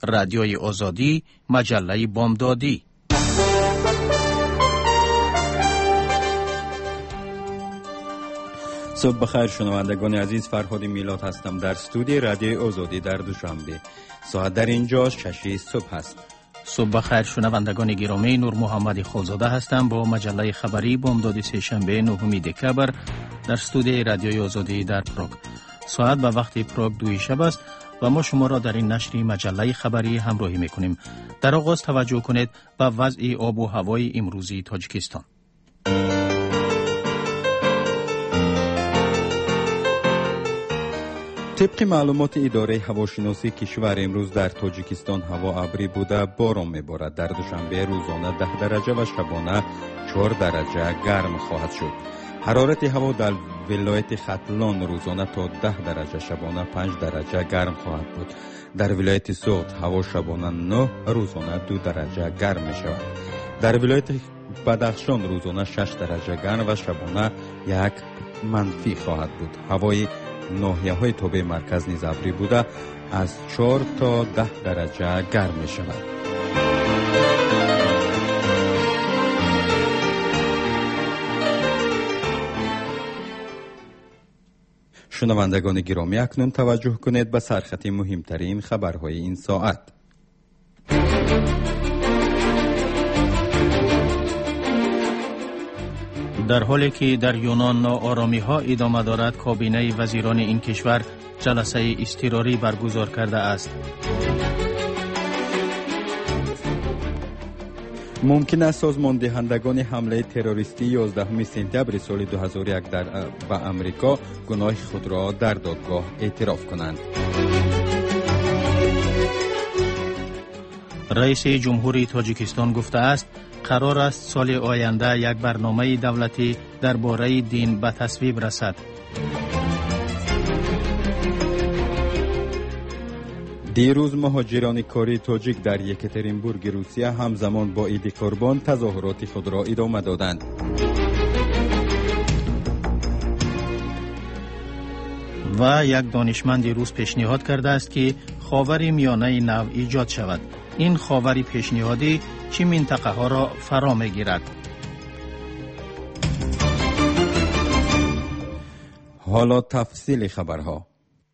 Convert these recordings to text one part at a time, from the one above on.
رادیوی آزادی، مجله بامدادی. صبح بخیر شنوندگان عزیز، فرهاد میلاد هستم در استودیوی رادیوی آزادی در دوشنبه. ساعت در اینجا 6 صبح است. صبح بخیر شنوندگان گرامی، نور محمد خالزاده هستم با مجله خبری بامداد سه‌شنبه 9 دکبر در استودیوی رادیوی آزادی در پراگ. ساعت به وقت پراگ 2 شب است و ما شما را در این نشر مجله خبری همراهی می‌کنیم. در آغاز توجه کنید به وضع آب و هوای امروزی تاجیکستان. طبق معلومات اداره هواشناسی کشور امروز در تاجیکستان هوا ابری بوده، باران میبارد. در دوشنبه روزانه 10 درجه و شبانه 4 درجه گرم خواهد شد. حرارت هوا در ولایت ختلان روزانه تا 10 درجه شبانه 5 درجه گرم خواهد بود. در ولایت سوخت هوا شبانه 9 روزانه 2 درجه گرم می شود. در ولایت بدخشان روزانه 6 درجه گرم و شبانه 1 منفی خواهد بود. هوای ناحیه های تابع مرکز نیز ابری بوده، از 4 تا 10 درجه گرم می شود. شنوندگان گرامی، اکنون توجه کنید به سرخط مهمترین خبرهای این ساعت. در حالی که در یونان ناآرامی ها ادامه دارد، کابینه وزیران این کشور جلسه اضطراری برگزار کرده است. ممکن است سازمان دهندگان حمله تروریستی 11 سپتامبر سال 2001 به امریکا گناه خود را در دادگاه اعتراف کنند. رئیس جمهوری تاجیکستان گفته است قرار است سال آینده یک برنامه دولتی درباره دین به تصویب رسد. دیروز مهاجران کاری تاجیک در یکاترینبورگ روسیه همزمان با عید قربان تظاهرات خود را ادامه دادند. و یک دانشمند روس پیشنهاد کرده است که خاور میانه نو ایجاد شود. این خاور پیشنهادی چه منطقه ها را فرا می‌گیرد؟ حالا تفصیل خبرها.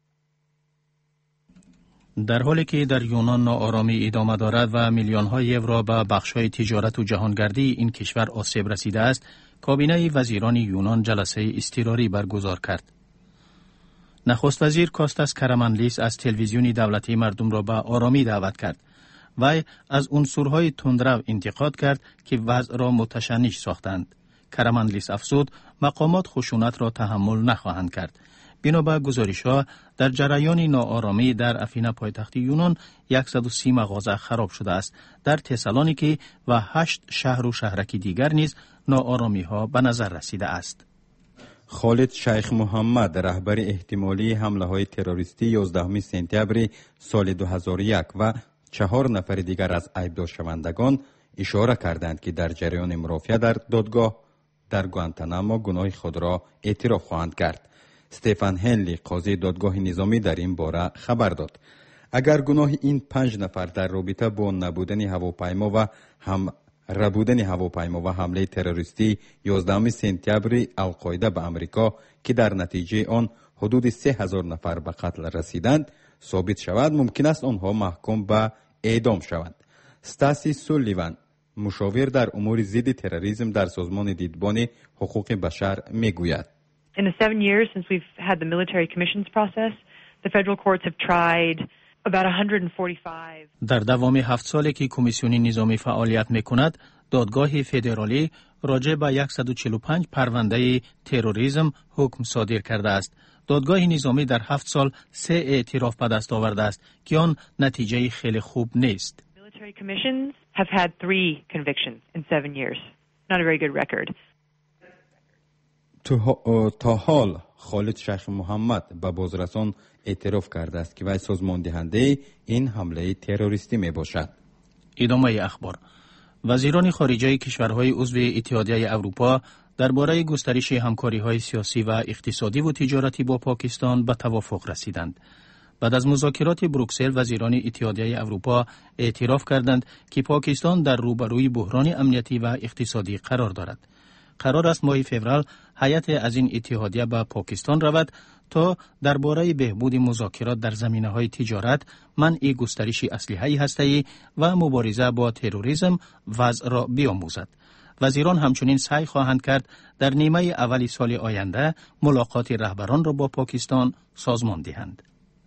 در حالی که در یونان ناآرامی ادامه دارد و میلیون‌ها یورو به بخش‌های تجارت و جهانگردی این کشور آسیب رسیده است، کابینه وزیران یونان جلسه اضطراری برگزار کرد. نخست وزیر کاستاس کارامانلیس از تلویزیون دولتی مردم را به آرامی دعوت کرد. وی از عنصرهای تندرو انتقاد کرد که وضع را متشنج ساختند. کارامانلیس افزود مقامات خشونت را تحمل نخواهند کرد. بنابر گزارش‌ها در جریان ناآرامی در افینا پایتخت یونان 130 مغازه خراب شده است. در تسالونیکی و 8 شهر و شهرک دیگر نیز ناآرامی‌ها به نظر رسیده است. خالد شیخ محمد، رهبر احتمالی حمله‌های تروریستی 11 سپتامبر سال 2001 و 4 نفر دیگر از عیبدار شوندگان اشاره کردند که در جریان مرافعه در دادگاه در گوانتانامو گناه خود را اعتراف خواهند کرد. استفان هنلی، قاضی دادگاه نظامی، در این باره خبر داد اگر گناه این 5 نفر در رابطه با نبودن هواپیما و حمله تروریستی 11 سپتامبر القاعده به امریکا که در نتیجه آن حدود 3000 نفر به قتل رسیدند ثابت شود، ممکن است آنها محکوم به اعدام شوند. استاسی سولیوان، مشاور در امور ضد تروریسم در سازمان دیدبان حقوق بشر، میگوید In the 7 years since we've had the military commissions process, the federal courts have tried about 145. در دوام 7 سالی که کمیسیون نظامی فعالیت میکند، دادگاه فدرالی راجع به 145 پرونده تروریسم حکم صادر کرده است. دادگاه نظامی در 7 سال 3 اعتراف به دست آورده است که آن نتیجه خیلی خوب نیست. Military commissions have had 3 convictions in 7 years. Not a very good record. تا حال خالد شیخ محمد به بازرسان اعتراف کرده است که وی سازمان دهنده این حمله تروریستی می باشد. ادامه اخبار. وزیران خارجه کشورهای عضو اتحادیه اروپا درباره گسترش همکاری‌های سیاسی و اقتصادی و تجارتی با پاکستان به توافق رسیدند. بعد از مذاکرات بروکسل، وزیران اتحادیه اروپا اعتراف کردند که پاکستان در روبروی بحران امنیتی و اقتصادی قرار دارد. قرار است ماه فوریه هیئت از این اتحادیه به پاکستان رود تا درباره بهبود مذاکرات در زمینه‌های تجارت، منع گسترش اسلحه هسته‌ای و مبارزه با تروریسم وضع را بیاموزد. وزیران همچنین سعی خواهند کرد در نیمه اول سال آینده ملاقات رهبران را با پاکستان سازمان دهند.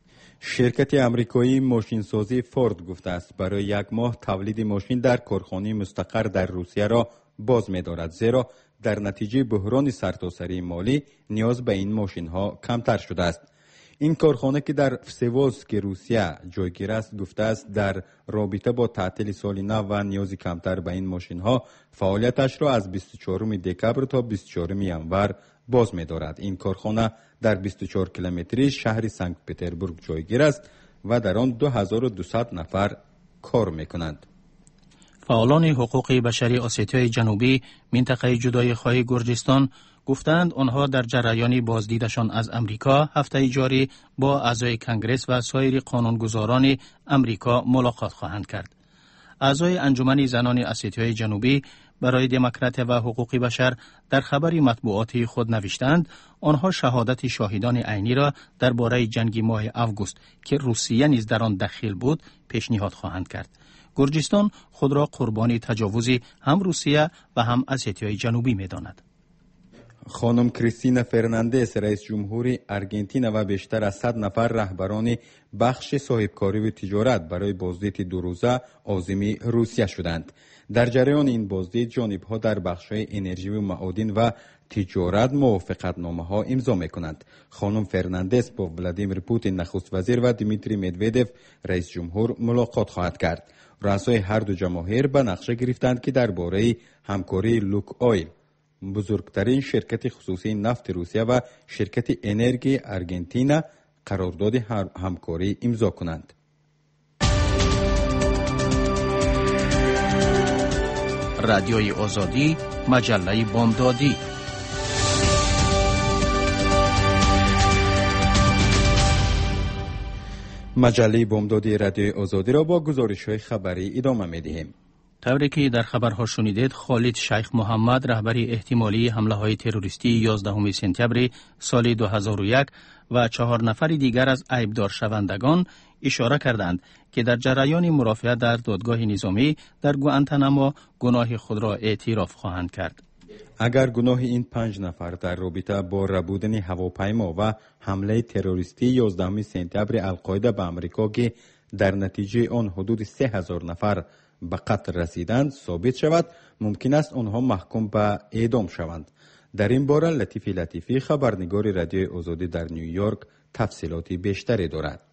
شرکت امریکایی ماشینسازی فورد گفته است برای یک ماه تولید ماشین در کارخانه مستقر در روسیه را باز می‌دارد، زیرا در نتیجه بحران سرتاسری مالی نیاز به این ماشین ها کمتر شده است. این کارخانه که در فسیوولسک روسیه جایگیر است گفته است در رابطه با تعطیل سال نو و نیاز کمتر به این ماشین ها فعالیتش را از 24 دکبر تا 24 ینور باز می‌دارد. این کارخانه در 24 کیلومتری شهر سنت پترزبورگ جایگیر است و در آن 2200 نفر کار می‌کنند. فعالان حقوق بشری اسیای جنوبی منطقه جدایی‌خواه گرجستان گفتند آنها در جریان بازدیدشان از امریکا هفته جاری با اعضای کنگره و سایر قانونگذاران امریکا ملاقات خواهند کرد. اعضای انجمن زنان اسیای جنوبی برای دموکرات و حقوق بشر در خبری مطبوعاتی خود نوشتند آنها شهادت شاهدان عینی را درباره جنگ ماه اوگوست که روسیه نیز در آن دخیل بود پیشنهاد خواهند کرد. گرجستان خود را قربانی تجاوزی هم روسیه و هم اسیای جنوبی می‌داند. خانم کریستینا فرناندز رئیس جمهوری آرژانتین و بیشتر از 100 نفر رهبران بخش صاحبکاری و تجارت برای بازدید دو روزه عازم روسیه شدند. در جریان این بازدید جانب‌ها در بخش‌های انرژی و معادن و تجارت موافقتنامه‌ها امضا می‌کنند. خانم فرناندز با ولادیمیر پوتین نخست وزیر و دیمیتری مدودوف رئیس جمهور ملاقات خواهد کرد. رؤسای هر دو جماهیر به نقشه گرفتند که درباره همکاری لوک آیل، بزرگترین شرکت خصوصی نفت روسیه و شرکت انرژی آرژانتین قرارداد همکاری امضا کنند. رادیوی آزادی، مجله بامدادی. مجله بامدادی رادیوی آزادی را با گزارش‌های خبری ادامه می‌دهیم. طوری که در خبرها شنیدید، خالد شیخ محمد رهبر احتمالی حمله‌های تروریستی 11 سپتامبر سال 2001 و 4 نفر دیگر از عیبدار شوندگان اشاره کردند که در جریان مرافعه در دادگاه نظامی در گوانتانامو گناه خود را اعتراف خواهند کرد. اگر گناه این 5 نفر در رابطه با ربودن هواپیما و حمله تروریستی 11 سپتامبر القاعده به آمریکا که در نتیجه آن حدود 3000 نفر به قتل رسیدند ثابت شود، ممکن است آنها محکوم به اعدام شوند. در این باره لطیفی خبرنگار رادیوی آزادی در نیویورک تفصیلات بیشتری دارد.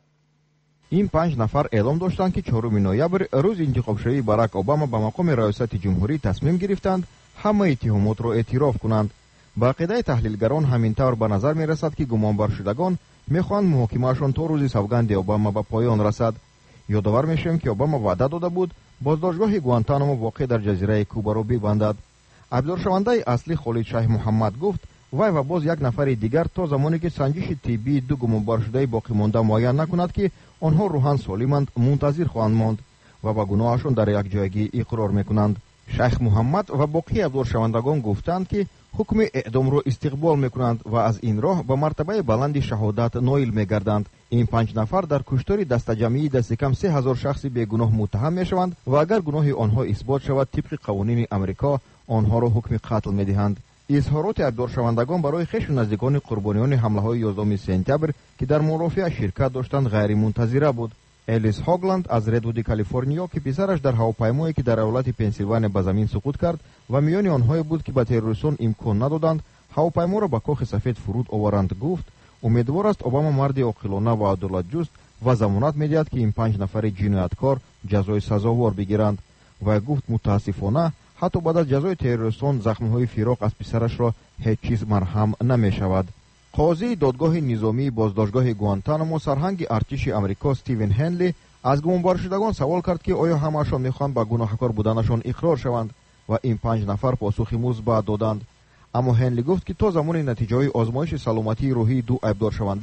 این 5 نفر اعلام داشتند که 4 نوامبر روز انتخاب شوی باراک اوباما به مقام ریاست جمهوری تصمیم گرفتند همه اتهامات را اعتراف کنند. با عقیده تحلیلگران همین طور به نظر می رسد که گمانبر شدگان میخواهند محاکمه‌شان تا روز سوگند اوباما به پایان رسد. یادآور میشیم که اوباما وعده داده بود بازداشتگاه گوانتانامو واقع در جزیره کوبا را ببندد. عبدالشونده اصلی خالد شیخ محمد گفت وی و باز یک نفر دیگر تا زمانی که سنجش طبی دو گمانبر شده باقی مانده معین نکند که آنها روحاً سالمند منتظر خواهند ماند و با گناهشان در یک جایگی اقرار میکنند. شیخ محمد و باقی عبدالشوندگان گفتند که حکم اعدام را استقبال میکنند و از این راه به مرتبه بلند شهادت نائل میگردند. این 5 نفر در کشتار دست جمعی دست کم 3000 شخص بیگناه متهم میشوند و اگر گناه آنها اثبات شود طبق قوانین امریکا آنها را حکم قتل میدهند. اظهارات عبدالشوندگان برای خویش و نزدیکان قربانیان حمله‌های 11 سپتامبر که در مرافعه شرکت داشتند غیر منتظره بود. الیس هاگلند از ردوود کالیفرنیا که پسرش در هواپیمایی که در ایالت پنسیلوانیا به زمین سقوط کرد و میان آنها بود که به تروریستان امکان ندادند هواپیما را به کاخ سفید فرود آورند، گفت امیدوار است اوباما مرد عاقلانه و عدالتجوست و ضمانت می‌دهد که این 5 نفر جنایتکار جزای سزاوار بگیرند و گفت متاسفانه حتی بعد از جزای تروریستان زخم‌های فراق از پسرش را هیچ چیز مرهم نمی‌شود. قاضی دادگاه نظامی بازداشتگاه گوانتانامو سرهنگ ارتش امریکا استیون هنلی از گمانبر شدگان سوال کرد که آیا همه‌شان می‌خواهند به گناهکار بودنشان اقرار شوند و این 5 نفر پاسخی مثبت دادند. اما هنلی گفت که تا زمان نتیجه آزمایش سلامتی روحی دو عیبدار شونده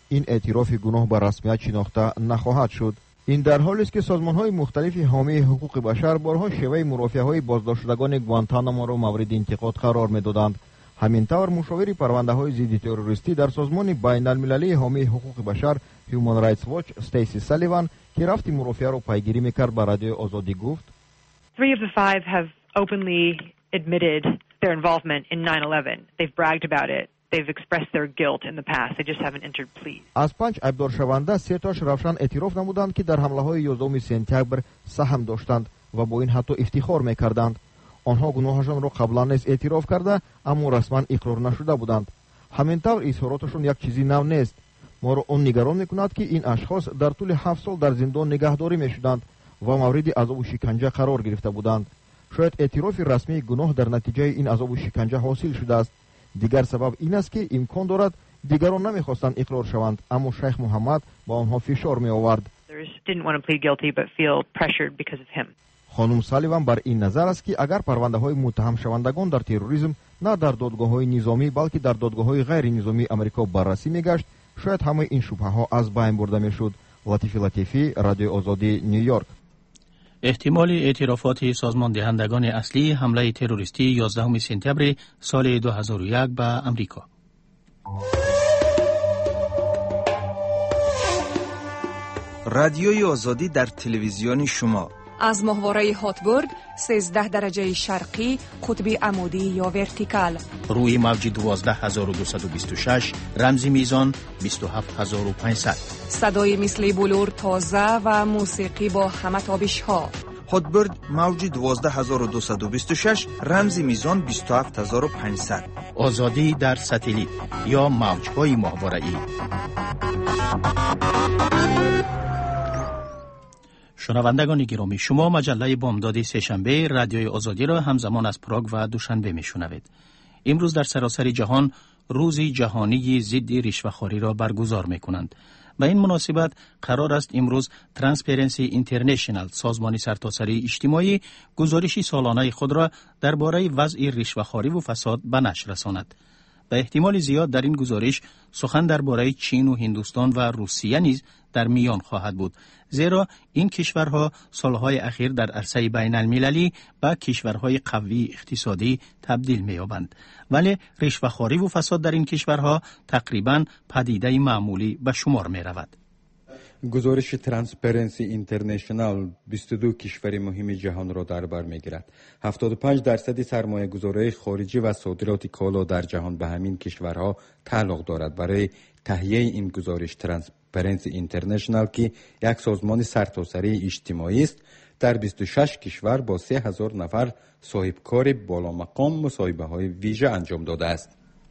این اعتراف گناه به رسمیت شناخته نخواهد شد. این در حالی است که سازمان‌های مختلف حامی حقوق بشر بارها شیوه مرافعه‌های بازداشتگان گوانتانامو را مورد انتقاد قرار می‌دادند. همین طور مشاور پرونده‌های ضد تروریستی در سازمان بین‌المللی حامی حقوق بشر Human Rights Watch استیسی سالیوان که رفت مرافعه را پیگیری می‌کرد به رادیو آزادی گفت: 3 of the 5 have openly admitted their involvement in 9/11. They've bragged about it. They've expressed their guilt in the past. They just haven't entered pleas. از 5 ایبدار شونده 3 تاش روشن اعتراف نمودند که در حمله‌های 11 سپتامبر سهم داشتند و با این حتی افتخار می‌کردند. آنها گناهشان را قبلا نیز اعتراف کرده اما رسما اقرار نشده بودند. همین طور اظهاراتشون یک چیزی نو نیست. ما را اون نگران می‌کند که این اشخاص در طول 7 سال در زندان نگهداری می‌شدند و مورد عذاب و شکنجه قرار گرفته بودند. شاید اعتراف رسمی گناه در نتیجه این عذاب و شکنجه حاصل شده است. دیگر سبب این است که امکان دارد دیگران نمی‌خواستند اقرار شوند اما شیخ محمد با آنها فشار می‌آورد. خانم سالیوان بر این نظر است که اگر پرونده‌های متهم شوندگان در تروریسم نه در دادگاه‌های نظامی بلکه در دادگاه‌های غیر نظامی آمریکا بررسی می‌گشت شاید همه این شبهه‌ها از بین برده می‌شد. لطیفی لطیفی، رادیو آزادی، نیویورک. احتمال اعترافات سازمان دهندگان اصلی حمله تروریستی 11 سپتامبر سال 2001 به امریکا. رادیوی آزادی در تلویزیون شما از ماهواره هاتبورگ 13 درجه شرقی قطب عمودی یا ورتیکال روی موج 12226 رمزی میزان 27500 صدای مثل بلور تازه و موسیقی با همه تابش ها. هاتبورگ موج 12226 رمزی میزان 27500 آزادی در ستلیت یا موج‌های ماهواره‌ای. شنوندگان گرامی، شما مجله بامداد سه‌شنبه رادیوی آزادی را همزمان از پراگ و دوشنبه میشنوید. امروز در سراسر جهان روز جهانی ضد رشوه‌خواری را برگزار میکنند. به این مناسبت قرار است امروز ترانسپرنسی اینترنشنال، سازمان سرتاسری اجتماعی، گزارش سالانه خود را درباره وضع رشوه‌خواری و فساد به نشر رساند. به احتمال زیاد در این گزارش سخن درباره چین و هندوستان و روسیه نیز در میان خواهد بود، زیرا این کشورها سالهای اخیر در عرصه بین المللی به کشورهای قوی اقتصادی تبدیل می‌یابند، ولی رشوه‌خواری و فساد در این کشورها تقریباً پدیده معمولی به شمار می‌رود. گزارش ترانسپرنسی اینترنشنال 22 کشور مهم جهان را در بر می‌گیرد. 75% سرمایه گذاری خارجی و صادرات کالا در جهان به همین کشورها تعلق دارد. برای تهیه این گزارش ترانسپرنسی اینترنشنال که یک سازمان سرتاسری اجتماعی است، در 26 کشور با 3000 نفر صاحب کار بالا مقام مصاحبه‌های ویژه انجام داده است.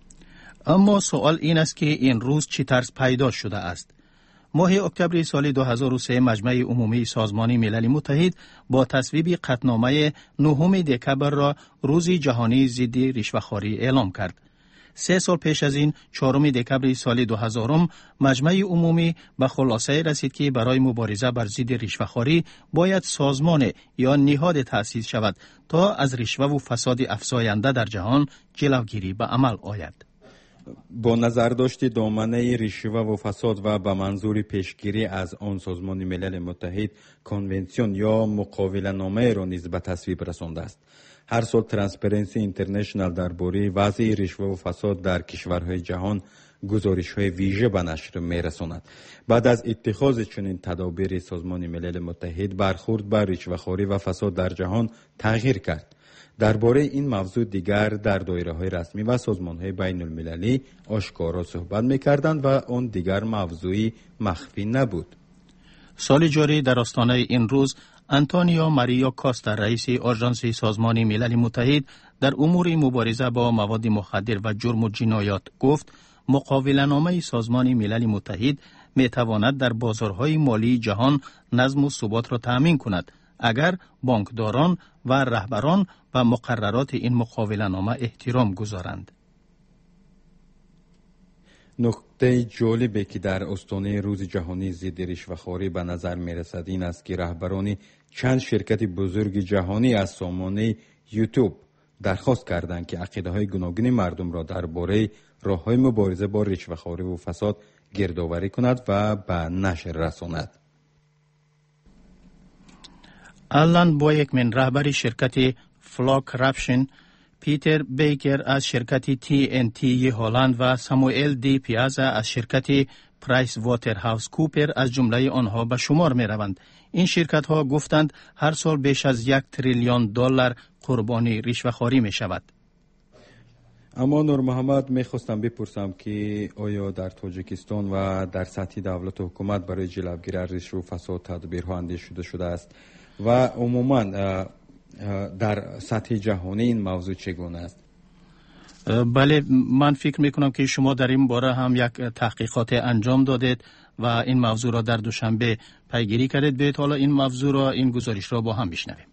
اما سوال این است که این روز چه طرز پیدا شده است؟ ماه اکتبر سال 2003 مجمع عمومی سازمان ملل متحد با تصویب قطعنامه 9 دکبر را روز جهانی ضد رشوه‌خواری اعلام کرد. 3 سال پیش از این 4 دکبر سال 2000 مجمع عمومی به خلاصه رسید که برای مبارزه بر ضد رشوه‌خواری باید سازمان یا نهاد تأسیس شود تا از رشوه و فساد افزاینده در جهان جلوگیری به عمل آید. با نظرداشت دامنه رشوه و فساد و به منظور پیشگیری از آن سازمان ملل متحد کنونسیون یا مقابله نامه را نیز به تصویب رسانده است. هر سال ترانسپرنسی اینترنشنال درباره وضع رشوه و فساد در کشورهای جهان گزارش‌های ویژه به نشر می‌رساند. بعد از اتخاذ چنین تدابیر سازمان ملل متحد برخورد بر رشوه‌خواری و فساد در جهان تغییر کرد. درباره این موضوع دیگر در دایره‌های رسمی و سازمان‌های بین‌المللی آشکارا صحبت می‌کردند و آن دیگر موضوعی مخفی نبود. سال جاری در آستانه این روز آنتونیو ماریا کاستا، رئیس آژانس سازمان ملل متحد در امور مبارزه با مواد مخدر و جرم و جنایات گفت مقابله‌نامه سازمان ملل متحد می‌تواند در بازارهای مالی جهان نظم و ثبات را تأمین کند اگر بانکداران و رهبران و مقررات این مقابله‌نامه احترام گذارند. نکته جالبی که در آستانه روز جهانی ضد رشوه‌خواری به نظر می‌رسد این است که رهبران چند شرکت بزرگ جهانی از سامانه یوتیوب درخواست کردند که عقیده‌های گوناگون مردم را درباره راه‌های مبارزه با رشوه‌خواری و فساد گردآوری کند و به نشر رساند. آلان بویکمن رهبر شرکت فلاک کرپشن، پیتر بیکر از شرکت TNT هلند و ساموئل دی پیازا از شرکت پرایس واتر هاوس کوپر از جمله آنها به شمار می روند. این شرکت ها گفتند هر سال بیش از 1 تریلیون دلار قربانی رشوه‌خواری می شود. اما نور محمد میخواستم بپرسم که آیا در تاجیکستان و در سطح دولت و حکومت برای جلوگیری از رشوه و فساد تدبیرها اندیشیده شده است و عموما در سطح جهانی این موضوع چگونه است؟ بله، من فکر میکنم که شما در این باره هم یک تحقیقات انجام دادید و این موضوع را در دوشنبه پیگیری کردید. بیایید حالا این موضوع را، این گزارش را با هم بشنویم.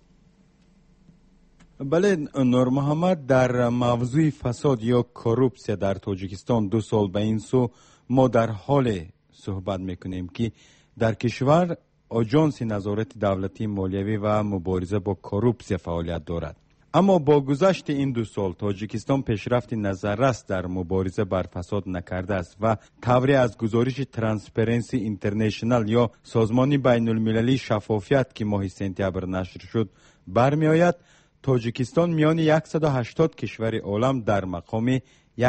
بله نور محمد، در موضوع فساد یا کروپسیا در تاجیکستان 2 سال به این سو ما در حال صحبت میکنیم که در کشور آژانس نظارت دولتی مالیوی و مبارزه با کروپسیا فعالیت دارد. اما با گذشت این 2 سال تاجیکستان پیشرفت نظررس در مبارزه بر فساد نکرده است و طوری از گزارش ترانسپرنسی اینترنشنال یا سازمان بین المللی شفافیت که ماه سپتامبر نشر شد برمی آید تاجیکستان میان 180 کشور عالم در مقام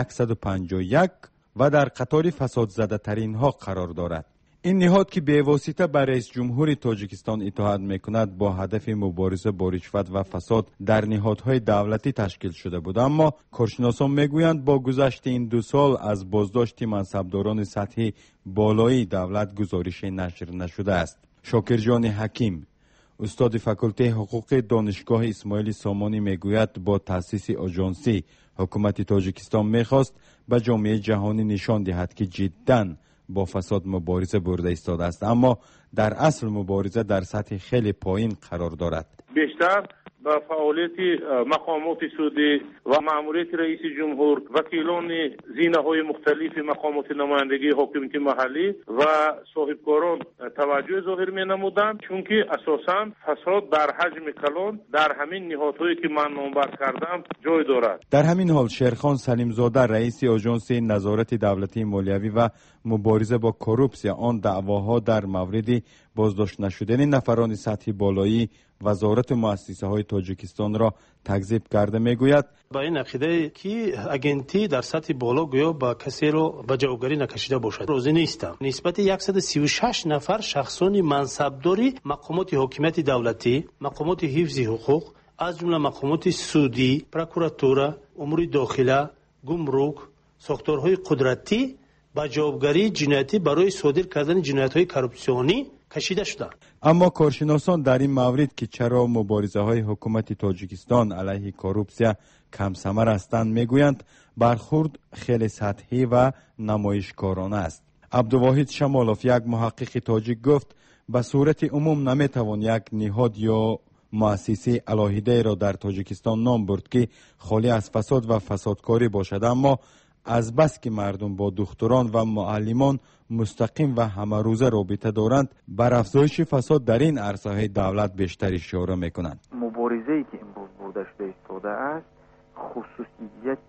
151 و در قطار فساد زده ترین ها قرار دارد. این نهاد که به واسطه بر رئیس جمهور تاجیکستان اطاعت میکند با هدف مبارزه با رشوت و فساد در نهادهای دولتی تشکیل شده بود، اما کارشناسان میگویند با گذشت این 2 سال از بازداشت منصبداران سطح بالایی دولت گزارش نشر نشده است. شاکر جان حکیم، استاد فاکولته حقوق دانشگاه اسماعیل سامانی میگوید با تأسیس آژانسی حکومت تاجیکستان میخواست به جامعه جهانی نشان دهد که جداً با فساد مبارزه برده ایستاده است، اما در اصل مبارزه در سطح خیلی پایین قرار دارد. بیشتر با فعالیت مقامات سودی و مأموریت رئیس جمهور، وکیلان زینه‌های مختلف مقامات نمایندگی حاکمیت محلی و صاحبکاران توجه ظاهر می‌نمودند، چون که اساساً فساد در حجم کلان در همین نهادهایی که من نامبر کردم جای دارد. در همین حال شیرخان سلیمزاده رئیس آژانس نظارت دولتی مالیوی و مبارزه با کروپسیا آن دعواها در مورد بازداشت نشدن نفران سطح بالایی وزارت و مؤسسه های تاجیکستان را تکذیب کرده میگوید با این عقیده که اگنتی در سطح بالا گویا با کسی رو به جوگری نکشیده باشد روزی نیستم. نسبت 136 نفر شخصان منصبداری مقامات حکومت دولتی، مقامات حفظ حقوق از جمله مقامات سودی، پروکوراتورا، امور داخله، گمرک، ساختارهای قدرتی با جوابگری جنایتی برای صادر کردن جنایت‌های کروپسیونی کشیده شدند. اما کارشناسان در این مورد که چرا مبارزه های حکومت تاجیکستان علیه کروپسیا کم ثمر هستند میگویند برخورد خیلی سطحی و نمایشکارانه است. عبدالواحد شمالوف یک محقق تاجیک گفت به صورت عموم نمیتوان یک نهاد یا مؤسسه علاهیده را در تاجیکستان نام برد که خالی از فساد و فسادکاری باشد، اما از بس که مردم با دختران و معلمان مستقیم و همه روزه رابطه دارند بر افزایش فساد در این عرصه‌های دولت بیشتر اشاره میکنند. مبارزه‌ای که امروز برده شده ایستاده است خصوصیت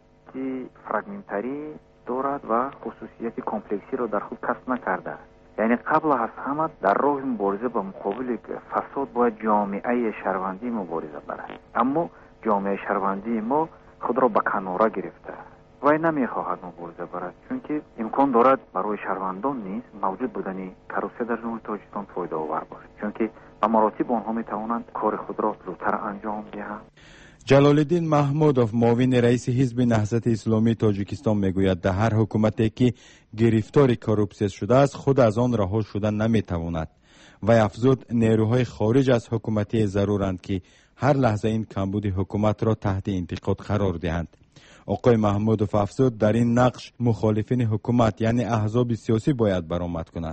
فرگمنتری دارد و خصوصیت کمپلکسی را در خود کسب نکرده است. یعنی قبل از همه در راه مبارزه با مقابل فساد باید جامعه شهروندی مبارزه برد، اما جامعه شهروندی ما خود را به کناره گرفته و نمیخواهد مبارزه برد، چون که امکان دارد برای شهروندان نیز موجود بودن کروپسیا در جمهوری تاجیکستان فایده آور باشد، چون که به مراتب آنها میتوانند کار خود را زودتر انجام دهند. جلال الدین محمودوف معاون رئیس حزب نهضت اسلامی تاجیکستان میگوید در هر حکومتی که گرفتار کروپسیا شده است خود از آن رها شدن نمیتواند و افزود نیروهای خارج از حکومتی ضرورند که هر لحظه این کمبود حکومت را تحت انتقاد قرار دهند. آقای محمودوف افزود در این نقش مخالفین حکومت یعنی احزاب سیاسی باید برآمد کند،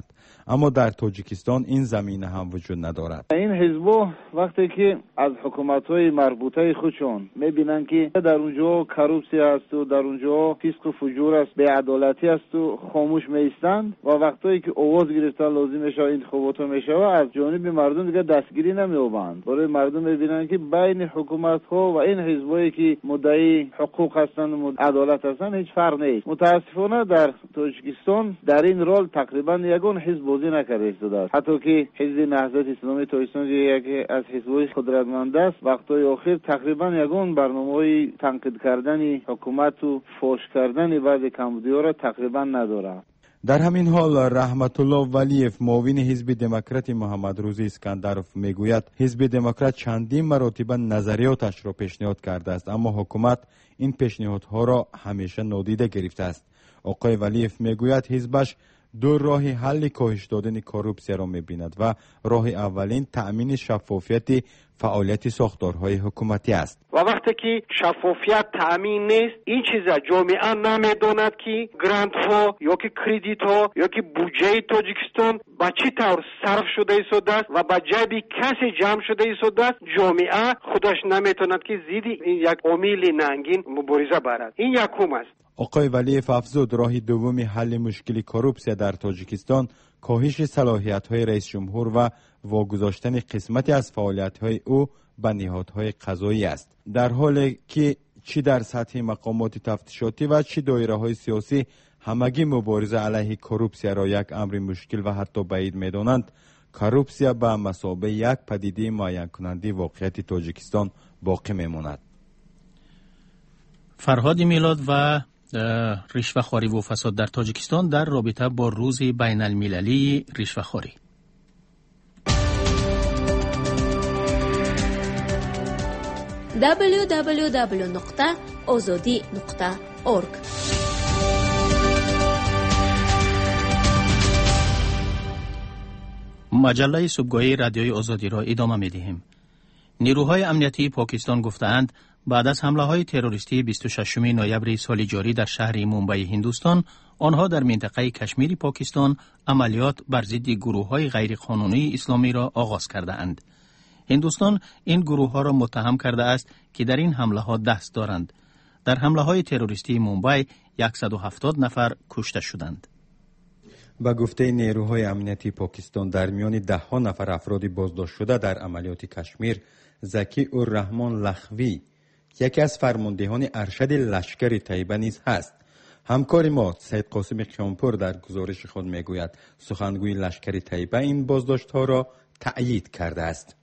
اما در تاجیکستان این زمینه هم وجود ندارد. این حزب وقتی که از حکومت‌های مربوطه خودشون می‌بینن که در اونجا کروپسی است و در اونجا فسق و فجور است، بی‌عدالتی است و خاموش میستند و وقتی که آواز گرفتن لازم میشه انتخابات میشه و از جانب مردم دیگه دستگیری نمی‌یابند. برای مردم می‌بینن که بین حکومت‌ها و این حزبایی که مدعی حقوق هستند و عدالت هستند هیچ فرق نیست. متاسفانه در تاجیکستان در این رول تقریبا یگان حزب بازی نکرده است. حتی که حزب نهضت اسلامی تاجیکستان یکی از حزب‌های قدرتمند است، وقتای آخر تقریبا یگان برنامه‌های تنقید کردن حکومت و فحش کردن بعضی کمبودی‌ها را تقریبا نداره. در همین حال رحمت الله ولیف معاون حزب دموکرات محمد روزی اسکندرов میگوید حزب دموکرات چندین مرتبه نظریاتش را پیشنهاد کرده است، اما حکومت این پیشنهادها را همیشه نادیده گرفته است. آقای ولیف میگوید حزبش دو راه حل کاهش دادن کروپسیا را می‌بیند و راه اولین تأمین شفافیت فعالیت ساختارهای حکومتی است. و وقتی که شفافیت تأمین نیست، این چیزا جامعه نمیداند که گرانت ها یا که کردیت ها یا که بودجه تاجیکستان با چی طور صرف شده ایستاده است و با جیب کسی جمع شده ایستاده است. جامعه خودش نمیتواند که زیدی این یک عامل ننگین مبارزه برد. این یکم است. آقای ولیف افزود راه دومی حل مشکل کروپسیا در تاجیکستان کاهش صلاحیت‌های رئیس جمهور و واگذاشتن قسمتی از فعالیت‌های او به نهادهای قضایی است. در حالی که چی در سطح مقامات تفتیشاتی و چی دایره‌های سیاسی همگی مبارزه علیه کروپسیا را یک امر مشکل و حتی بعید می‌دانند، کروپسیا به مثابه یک پدیده معین کننده واقعیت تاجیکستان باقی می‌ماند. فرهاد میلاد و رشوه‌خواری و فساد در تاجیکستان در رابطه با روز بین المللی رشوه‌خواری. www.azadi.org مجله صبحگاهی رادیوی آزادی را ادامه می‌دهیم. نیروهای امنیتی پاکستان گفتند بعد از حمله‌های تروریستی 26 نوامبر سال جاری در شهر مومبای هندوستان، آنها در منطقه کشمیر پاکستان عملیات بر ضد گروه‌های غیرقانونی اسلامی را آغاز کرده‌اند. هندوستان این گروه‌ها را متهم کرده است که در این حمله‌ها دست دارند. در حمله‌های تروریستی مومبای 170 نفر کشته شدند. با گفته نیروهای امنیتی پاکستان در میان 10 نفر افراد بازداشت شده در عملیات کشمیر، زکی الرحمن لخوی یکی از فرماندهان ارشد لشکر طیبه نیز هست. همکار ما سید قاسم قیامپور در گزارش خود میگوید سخنگوی لشکر طیبه این بازداشت‌ها را تأیید کرده است.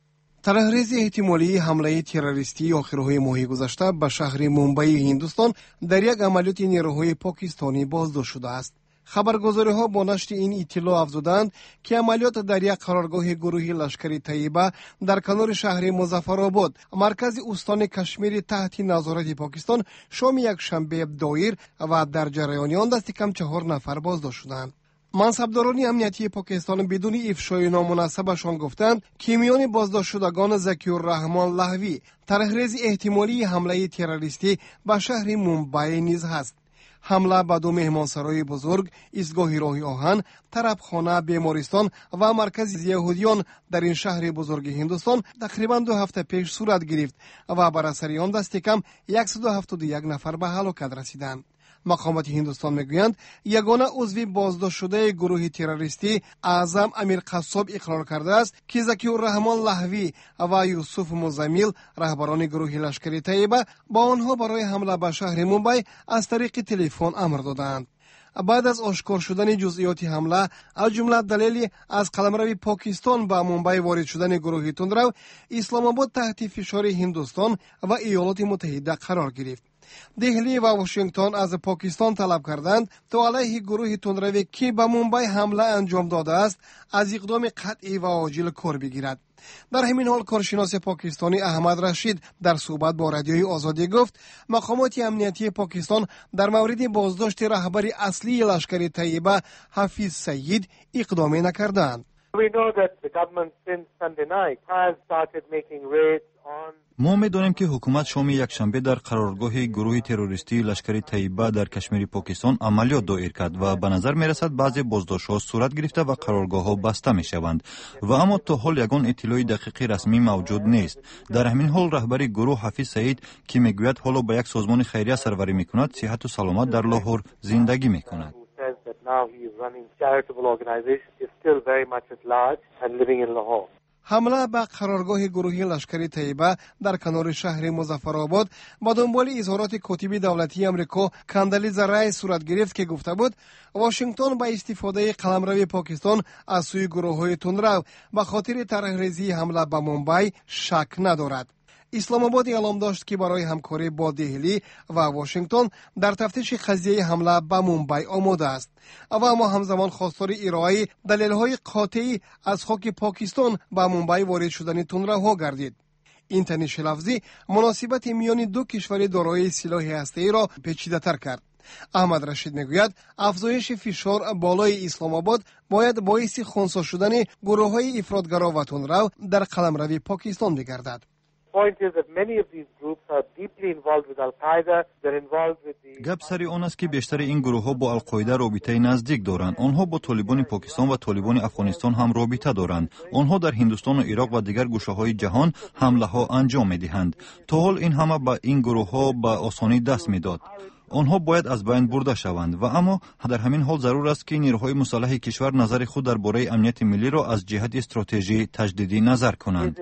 طرحریزی احتمالی حمله تروریستی آخرهای ماه گذشته به شهر مومبای هندوستان در یک عملیات نیروهای پاکستانی بازداشت شده است. خبرگزاری‌ها با نشر این اطلاع افزودند که عملیات در یک قرارگاه گروه لشکر طیبه در کنار شهر مظفرآباد، مرکز استان کشمیر تحت نظارت پاکستان، شام یک شنبه دایر و در جریان آن دست کم 4 نفر بازداشت شدند. منصبداران امنیتی پاکستان بدون افشای نامناسبشان گفتند که میان بازداشت شدگان زکی الرحمن لهوی طرحریز احتمالی حمله تروریستی به شهر مومبای نیز هست. حمله به 2 مهمانسرای بزرگ، ایستگاه راه آهن، طربخانه، بیمارستان و مرکز یهودیان در این شهر بزرگ هندوستان تقریبا 2 هفته پیش صورت گرفت و بر اثر آن دست کم 171 نفر به هلاکت رسیدند. مقامات هندوستان میگویند یگانه عضو بازداشت شده گروه تروریستی اعظم امیر قصاب اقرار کرده است که زکی الرحمن لهوی و یوسف مزمیل رهبران گروه لشکر طیبه با آنها برای حمله به شهر مومبای از طریق تلفن امر دادند. بعد از آشکار شدن جزئیات حمله، از جمله دلیل از قلمرو پاکستان به مومبای وارد شدن گروه تندرو، اسلام آباد تحت فشار هندوستان و ایالات متحده قرار گرفت. دهلی و واشنگتن از پاکستان طلب کردند تا علیه گروه تندروی که به مومبای حمله انجام داده است از اقدام قطعی و عاجل کار بگیرد. در همین حال کارشناس پاکستانی احمد رشید در صحبت با رادیوی آزادی گفت مقامات امنیتی پاکستان در مورد بازداشت رهبر اصلی لشکر طیبه حفیظ سید اقدامی نکردند. We know that the government since Sunday night has started making raids on. ما می‌دانیم که حکومت شام یکشنبه در قرارگاه گروه تروریستی لشکر طیبه در کشمیر پاکستان عملیات دایر کرد و به نظر می‌رسد بعضی بازداشت‌ها صورت گرفته و قرارگاه‌ها بسته می‌شوند و اما تا حال یگان اطلاع دقیق رسمی موجود نیست. در همین حال رهبر گروه حفیظ سعید که میگوید حالا با یک سازمان خیریه سروری می‌کند صحت و سلامت در لاهور زندگی می‌کند. حمله به قرارگاه گروه لشکری طیبه در کنار شهر مظفرآباد با دنبال اظهارات کاتب دولتی آمریکا کاندالیزا رایس صورت گرفت که گفته بود واشنگتن با استفاده قلمرو پاکستان از سوی گروه‌های تندرو به خاطر طرح‌ریزی حمله به ممبئی شک ندارد. اسلام آباد اعلام داشت که برای همکاری با دهلی و واشنگتن در تفتیش قضیه حمله به ممبئی آماده است و اما همزمان خواستار ارائه دلایل قاطعی از خاک پاکستان به ممبئی وارد شدن تندروها گردید. این تنش لفظی مناسبت میان دو کشور دارای سلاح هسته‌ای را پیچیده‌تر کرد. احمد رشید میگوید افزایش فشار بالای اسلام آباد باید باعث خنثی شدن گروه‌های افراطگرا و تندرو در قلمرو پاکستان بگردد. گپ سری آن است که بیشتر این گروه ها با القاعده رابطه نزدیک دارند. آنها با طالبان پاکستان و طالبان افغانستان هم رابطه دارند. آنها در هندوستان و عراق و دیگر گوشه های جهان حمله ها انجام می دهند. تا حال این همه با این گروه ها به آسانی دست می داد. آنها باید از بین برده شوند و اما در همین حال ضرور است که نیروهای مسلح کشور نظر خود درباره امنیت ملی را از جهت استراتژی تجدیدی نظر کنند.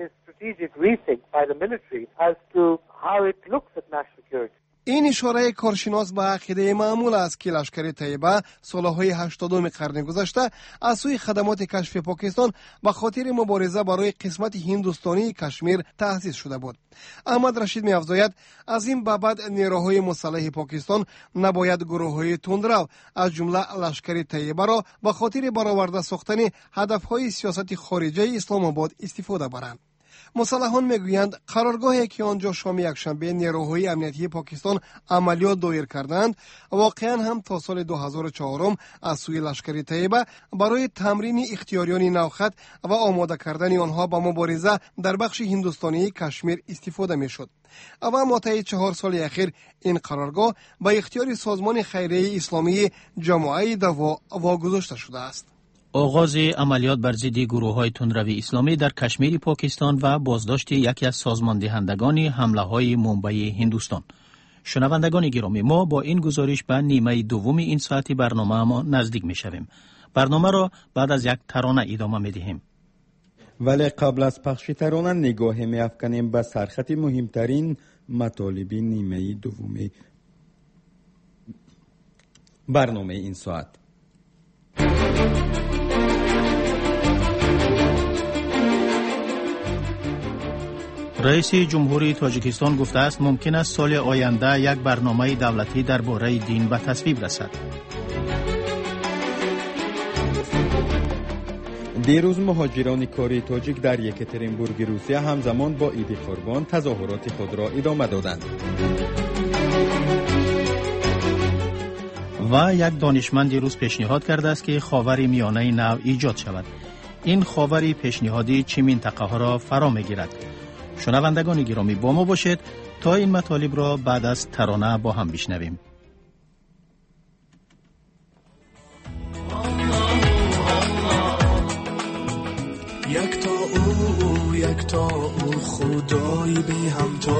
این اشاره کارشناس به عقیده معمول است که لشکر طیبه سالهای 80 قرن گذشته از سوی خدمات کشف پاکستان به خاطر مبارزه برای قسمت هندوستانی کشمیر تأسیس شده بود. احمد رشید می‌افزاید از این به بعد نیروهای مسلح پاکستان نباید گروه‌های تندرو از جمله لشکر طیبه را به خاطر برآورده ساختن هدف‌های سیاست خارجی اسلام آباد استفاده برند. مسلحان میگویند قرارگاهی که آنجا شام یکشنبه نیروهای امنیتی پاکستان عملیات دایر کردند واقعا هم تا سال 2004 از سوی لشکر طیبه برای تمرین اختیاریان نوخط و آماده کردن آنها با مبارزه در بخش هندوستانی کشمیر استفاده میشد. اما طی 4 سال اخیر این قرارگاه با اختیار سازمان خیریه اسلامی جماعه دوا واگذاشته شده است. آغاز عملیات بر ضد گروه‌های تندروی اسلامی در کشمیر پاکستان و بازداشت یکی از سازماندهندگان حمله‌های ممبئی هندوستان. شنوندگان گرامی، ما با این گزارش به نیمه دوم این ساعتی برنامه ما نزدیک می‌شویم. برنامه را بعد از یک ترانه ادامه می‌دهیم. ولی قبل از پخش ترانه نگاهی می‌افکنیم به سرخط مهمترین مطالب نیمه دوم برنامه این ساعت. رئیس جمهوری تاجیکستان گفته است ممکن است سال آینده یک برنامه دولتی درباره دین به تصویب رسد. دیروز مهاجران کاری تاجیک در یکاترینبورگ روسیه همزمان با عید قربان تظاهرات خود را ادامه دادند. و یک دانشمند دیروز پیشنهاد کرده است که خاور میانه نو ایجاد شود. این خاور پیشنهادی چه منطقه ها را فرا میگیرد؟ شنوندگان گرامی با ما باشید تا این مطالب را بعد از ترانه با هم بشنویم. یک تا او خدای به همتا،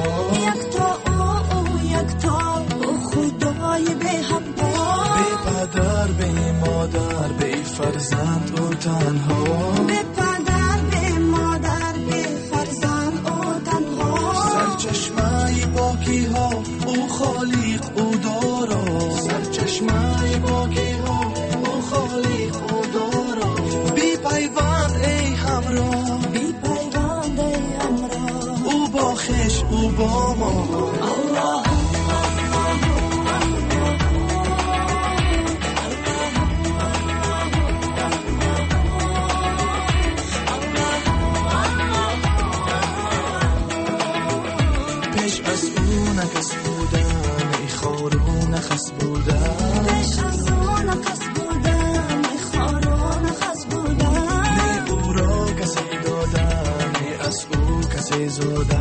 یک تا او خدای به همتا، به پدر به مادر به فرزند او تنها، به پدر به مادر به فرزند او تنها، سرچشمه باکی ها او خالق او دارا، سرچشمه باکی ها او خالق او دارا، بی پیوند ای همراه، بی پیوند ای همراه، او با خش او با ما، الله نکس بودم ای خارو نخس بودم، پیش از او نکس بودم ای خارو نخس بودم، نه او کسی زوده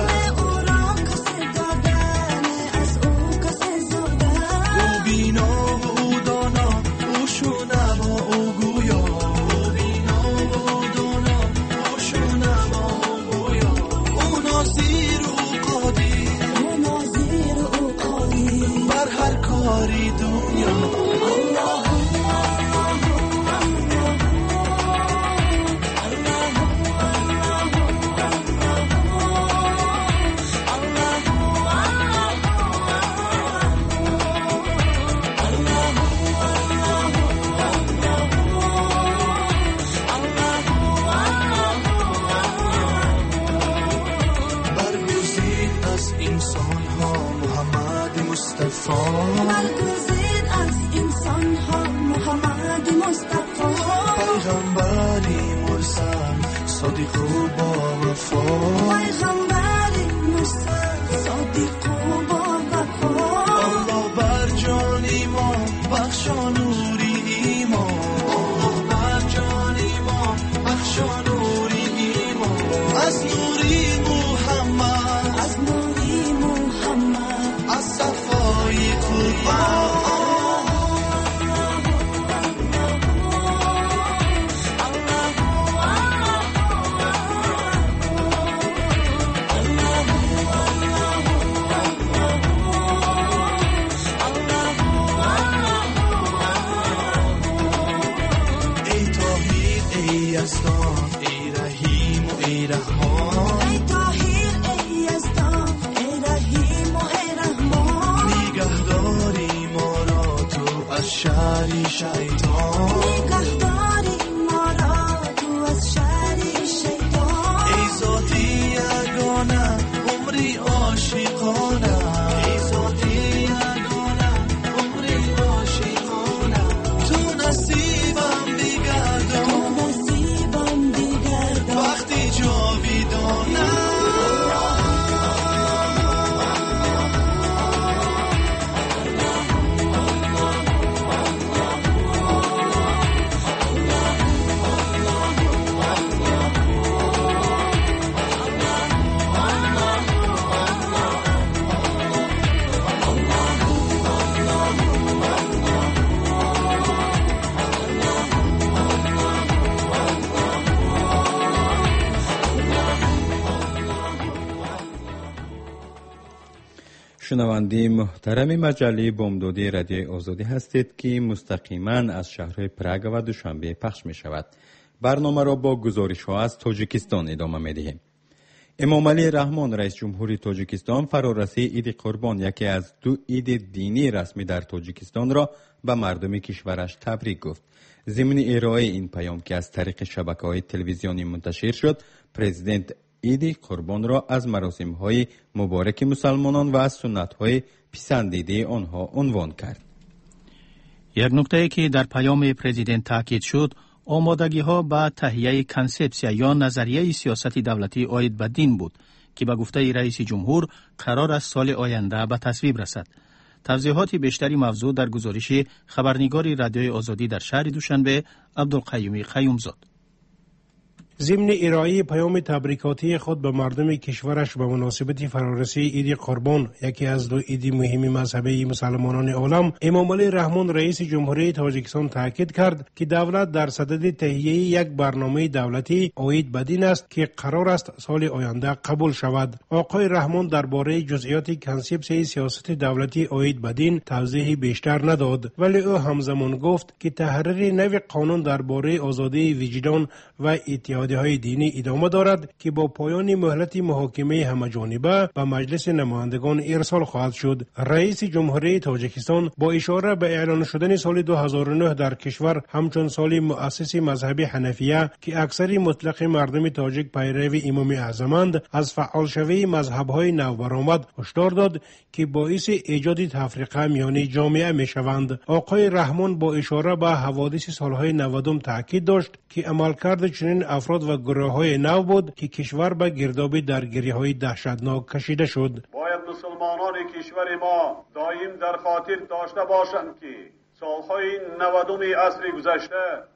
او بینا و او دانا او شونه با او گویا او بینا و او دانا او شونه با او گویا او ناظر و قادر بر هر کاری دنیا برگزید از انسان ها محمد مصطفی پیغمبری مرسل صادق و با وفا پیغمبری مرسل صادق و با وفا الله بر جان ایمان بخشا نوری ایمان الله بر جان ایمان بخشا نوری ایمان از نوری محمد از نوری محمد از صفای قرآن ای توحید ای یزدان ای رحیم و ای رحمان ای توحید ای یزدان ای رحیم و ای رحمان نگهداری ما را تو از شر شیطان نگهداری ما را تو از شر شیطان ای ذاتی یگانه عمری عاشقانه ای ذاتی یگانه عمری عاشقانه تو نصیبم بگردان تو نصیبم بگردان وقتی جاویدانه شنونده محترم مجله بامدادی رادیو آزادی هستید که مستقیما از شهر پراگ و دوشنبه پخش می شود. برنامه را با گزارش ها از تاجیکستان ادامه می دهیم. امامعلی رحمان رئیس جمهوری تاجیکستان فرارسی عید قربان یکی از دو عید دینی رسمی در تاجیکستان را به مردم کشورش تبریک گفت. ضمن ارائه این پیام که از طریق شبکه‌های تلویزیونی منتشر شد، پرزیدنت عید قربان را از مراسم‌های مبارک مسلمانان و از سنت‌های پسندیده آنها عنوان کرد. یک نکته که در پیام پرزیدنت تاکید شد، آمادگی‌ها به تهیه کنسپسیا یا نظریه سیاست دولتی عاید به دین بود که به گفته رئیس جمهور قرار است سال آینده به تصویب رسد. توضیحات بیشتری موضوع در گزارش خبرنگار رادیوی آزادی در شهر دوشنبه عبدالقیوم قیومزاد. ضمن ارائه پیام تبریکاتی خود به مردم کشورش به مناسبت فرارسی عید قربان، یکی از دو عید مهم مذهبی مسلمانان عالم، امامعلی رحمان رئیس جمهوری تاجیکستان تاکید کرد که دولت در صدد تهیه یک برنامه دولتی عاید به دین است که قرار است سال آینده قبول شود. آقای رحمان درباره جزئیات کنسپسیون سیاست دولتی عاید به دین توضیح بیشتر نداد، ولی او همزمان گفت که تحریر نوی قانون درباره آزادی وجدان و اتحادیه‌های دینی ادامه دارد که با پایان مهلت محاکمه همه‌جانبه به مجلس نمایندگان ارسال خواهد شد. رئیس جمهوری تاجیکستان با اشاره به اعلان شدن سال 2009 در کشور همچون سال مؤسس مذهب حنفیه که اکثر مطلق مردم تاجیک پیرو امام اعظمند، از فعال شوی مذهب‌های نو برآمد هشدار داد که باعث ایجاد تفرقه میان جامعه میشوند. آقای رحمان با اشاره به حوادث سالهای 90 تاکید داشت که عملکرد چنین افراد و گروه‌های نو بود که کشور به گرداب درگیری‌های دهشتناک کشیده شد. باید مسلمانان کشور ما دائم در خاطر داشته باشند که سالهای 90 عصر گذشته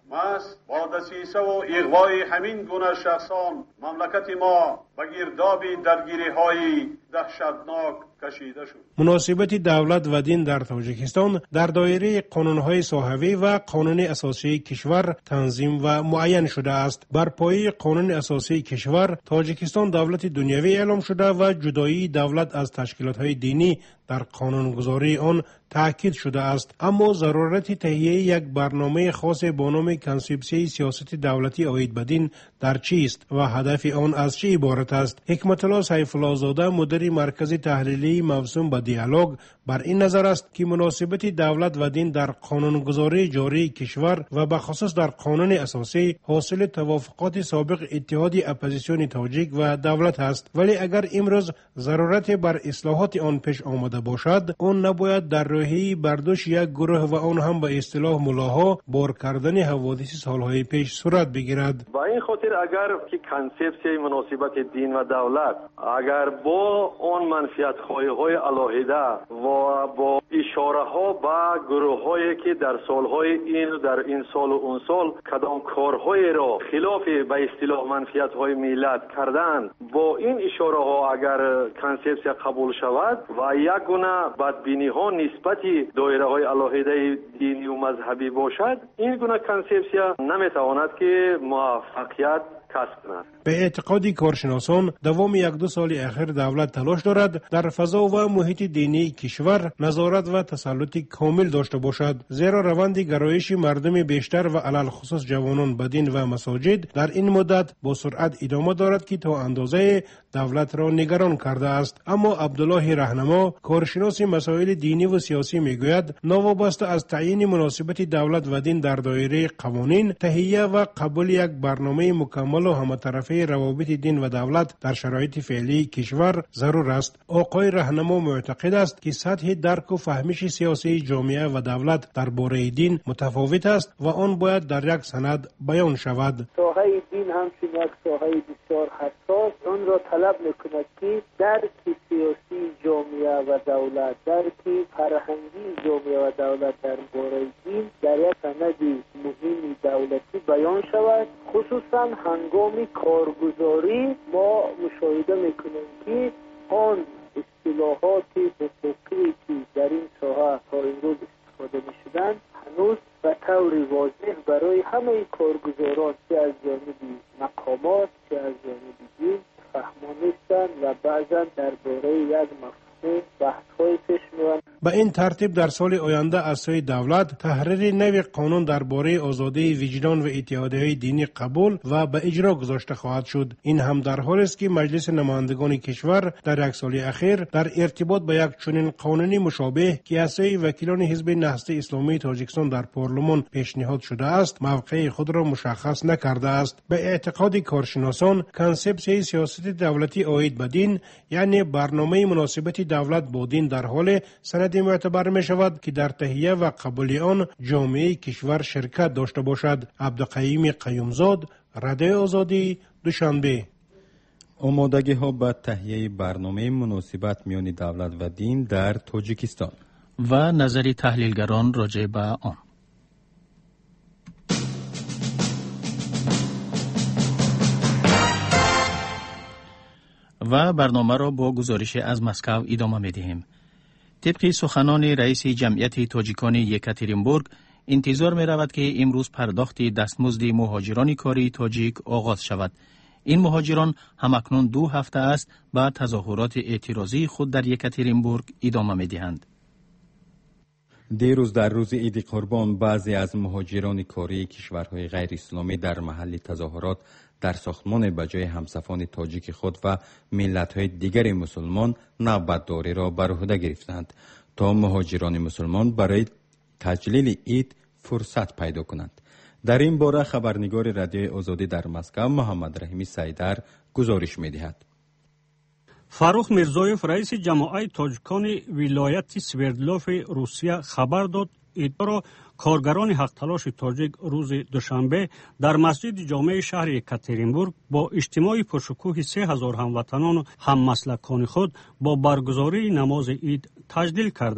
است. با دسیسه و اغوای همین گونه شخصان مملکت ما به گرداب درگیری‌های دهشتناک کشیده شد. مناسبت دولت و دین در تاجیکستان در دایره قانون‌های صحوی و قانون اساسی کشور تنظیم و معین شده است. بر پایه قانون اساسی کشور تاجیکستان دولت دنیوی اعلام شده و جدایی دولت از تشکیلات‌های دینی در قانونگذاری آن تأکید شده است. اما ضرورت تهیه یک برنامه خاص با نام کنسپسی سیاست دولتی عاید به دین در چیست و هدف آن از چه عبارت است؟ حکمت الله سیف الله زاده مدیر مرکز تحلیلی موسوم به دیالوگ بر این نظر است که مناسبت دولت و دین در قانونگذاری جاری کشور و به خصوص در قانون اساسی حاصل توافقات سابق اتحاد اپوزیسیون تاجیک و دولت است، ولی اگر امروز ضرورت بر اصلاحات آن پیش آمده باشد، آن نباید در راهی برداشت یک گروه و آن هم به اصطلاح ملاها بار کردن حوادث سالهای پیش صورت بگیرد. با این خاطر اگر که کنسپسی مناسبت دین و دولت اگر با آن منفعت های علاهده و با اشاره ها به گروه هایی که در سالهای این در این سال و اون سال کدام کارهای را خلاف به اصطلاح منفعت های ملت کردن، با این اشاره ها اگر کنسپسی قبول شود و یک گونه بدبینی ها نسبتی دایره های علاهده دینی و مذهبی باشد، این گونه کنسپسی نمیتواند که موفقیت کسب کند. به اعتقاد کارشناسان دوام یک دو سال اخیر دولت تلاش دارد در فضا و محیط دینی کشور نظارت و تسلط کامل داشته باشد، زیرا روند گرایش مردم بیشتر و علل خصوص جوانان به دین و مساجد در این مدت با سرعت ادامه دارد که تا اندازه دولت را نگران کرده است. اما عبدالله رهنما کارشناس مسائل دینی و سیاسی میگوید نوابسته از تعیین مناسبت دولت و دین در دایره قوانین، تهیه و قبول یک برنامه مکمل و همطرفه روابط دین و دولت در شرایط فعلی کشور ضرور است. آقای رهنما معتقد است که سطح درک و فهمش سیاسی جامعه و دولت درباره دین متفاوت است و آن باید در یک سند بیان شود. ساحه دین همچنین یک ساحه بسیار حساس، آن را طلب میکند که درک سیاسی جامعه و دولت، درک فرهنگی جامعه و دولت درباره دین در یک سند مهم دولتی بیان شود. خصوصا هنگام کارگزاری ما مشاهده میکنیم که آن اصطلاحات حقوقی که در این ساحه تا امروز استفاده میشدن هنوز به طور واضح برای همه کارگزاران چه از جانب مقامات چه از جانب دین فهمان نیستند و بعضا درباره یک مفهوم بحث‌های پیش می‌آید. به این ترتیب در سال آینده از سوی دولت تحریر نوی قانون درباره آزادی وجدان و اتحادیه‌های دینی قبول و به اجرا گذاشته خواهد شد. این هم در حالی است که مجلس نمایندگان کشور در یک سال اخیر در ارتباط با یک چنین قانونی مشابه که از سوی وکیلان حزب نهضت اسلامی تاجیکستان در پارلمان پیشنهاد شده است موقع خود را مشخص نکرده است. به اعتقاد کارشناسان کنسپسی سیاست دولتی عاید به دین، یعنی برنامه مناسبت دولت با دین، در حال سند معتبر می شود که در تهیه و قبول آن جامعه کشور شرکت داشته باشد. عبدالقیوم قیومزاد، رادیو آزادی، دوشنبه. آمادگی ها به تهیه برنامه مناسبت میان دولت و دین در تاجیکستان و نظری تحلیلگران راجع به آن. و برنامه را با گزارش از مسکو ادامه می‌دهیم. طبق سخنان رئیس جمعیت تاجیکان یکاترینبورگ، انتظار می‌رود که امروز پرداخت دستمزد مهاجران کاری تاجیک آغاز شود. این مهاجران همکنون 2 هفته است به تظاهرات اعتراضی خود در یکاترینبورگ ادامه می‌دهند. دیروز در روز عید قربان بعضی از مهاجران کاری کشورهای غیر اسلامی در محل تظاهرات در ساختمان بجای همسفان تاجیک خود و ملت‌های دیگر مسلمان نوبتداری را بر عهده گرفتند تا مهاجران مسلمان برای تجلیل عید فرصت پیدا کنند. در این باره خبرنگار رادیو آزادی در مسکو محمد رحیمی سیدر گزارش می‌دهد. فاروق میرزایف رئیس جماعت تاجیکان ولایت سوردلوف روسیه خبر داد عید را کارگران حق تلاش تاجیک روز دوشنبه در مسجد جامع شهر یکاترینبورگ با اجتماع پرشکوه 3000 هموطنان و هممسلکان خود با برگزاری نماز عید تجلیل کردند.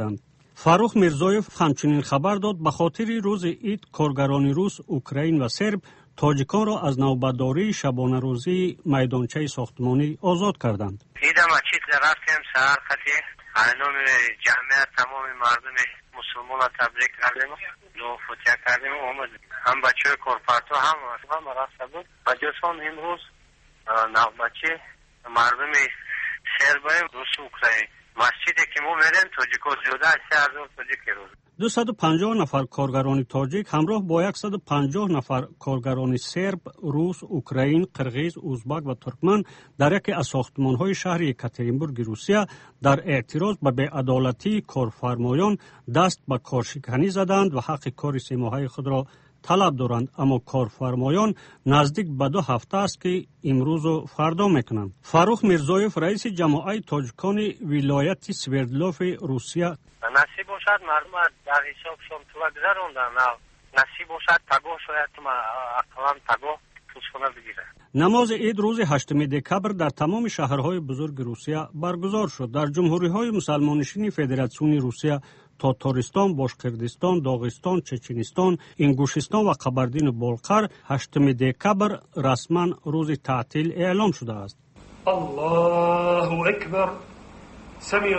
فاروق میرزایف همچنین خبر داد به خاطر روز عید کارگران روس، اوکراین و سرب تاجیکان را از نوبتداری شبانه روزی میدانچه ساختمانی آزاد کردند. دیدم چیز رفتیم سهر خطی نام جامعه تمام مردم مسلمان را تبریک کردیم، دو فتیه کردیم و آمد هم بچه کورپارتو هم رفته بود و جسان امروز نوبتچه مردم سرب روس اوکراین مسجدی که ما میریم تاجیکو زیاده از 3000 تاجیک روز 250 نفر کارگران تاجیک همراه با 150 نفر کارگران سرب، روس، اوکراین، قرغیز، ازبک و ترکمن در یکی از ساختمان‌های شهر یکاترینبورگ روسیه در اعتراض به بی‌عدالتی کارفرمایان دست به کارشکنی زدند و حق کار 3 ماهه خود را طلب دارند، اما کارفرمایان نزدیک به 2 هفته است که امروز و فردا میکنند. فاروق میرزایف رئیس جماعت تاجیکان ولایت سوردلوف روسیه: نصیب باشد مردم در حسابشون تو گذروندن، نصیب باشد تگو شاید اقلام تگو توسخونه بگیره. نماز عید روز 8 دکبر در تمام شهرهای بزرگ روسیه برگزار شد. در جمهوری‌های مسلمان‌نشین فدراسیون روسیه تاتارستان، باشقردستان، داغستان، چچنستان، انگوشستان و قبردین بالقر 8 دکبر رسما روز تعطیل اعلام شده است. الله اکبر، سمع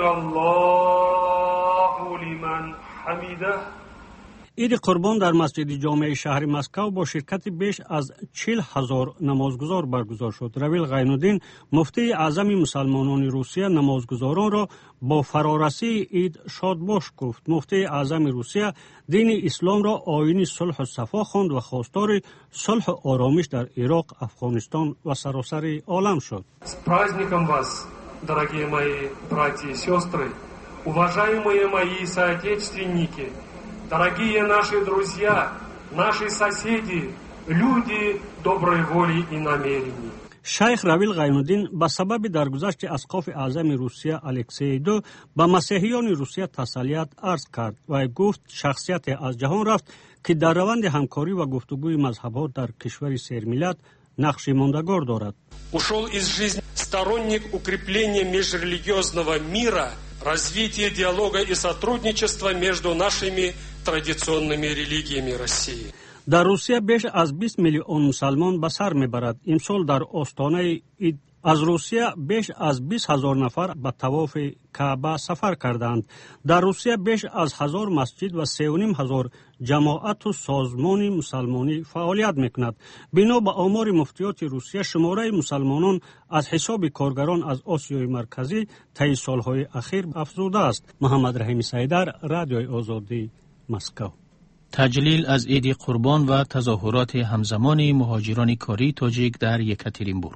الله لمن حمیده. عید قربان در مسجد جامع شهر مسکو با شرکت بیش از 40,000 نمازگزار برگزار شد. رویل غین‌الدین مفتی اعظم مسلمانان روسیه نمازگزاران را با فرارسی عید شادباش گفت. مفتی اعظم روسیه دین اسلام را آیین صلح و صفا خواند و خواستار صلح و آرامش در عراق، افغانستان و سراسر عالم شد. С праздником вас, дорогие мои братья и сестры, уважаемые мои соотечественники, дорогие наши друзья, наши соседи, люди доброй воли и намерений. شیخ رویل غین‌الدین به سبب درگذشت اسقاف اعظم روسیه الکسی دو به مسیحیان روسیه تسلیت عرض کرد و گفت شخصیت از جهان رفت که در روند همکاری و گفتگوی مذهب‌ها در کشور سرملت نقش ماندگار دارد. Ушел из жизни сторонник укрепления межрелигиозного мира, развития диалога и сотрудничества между нашими традиционными религиями России. در روسیه بیش از 20 میلیون مسلمان به سر میبرد. امسال در آستانه عید از روسیه بیش از 20,000 نفر به طواف کعبه سفر کردند. در روسیه بیش از 1000 مسجد و 3,500 جماعت و سازمان مسلمانی فعالیت میکند. بنا به آمار مفتیات روسیه شماره مسلمانان از حساب کارگران از آسیای مرکزی طی سالهای اخیر افزوده است. محمد رحیم سیدر، رادیوی آزادی، مسکو. تجلیل از عید قربان و تظاهرات همزمان مهاجران کاری تاجیک در یکاترینبورگ.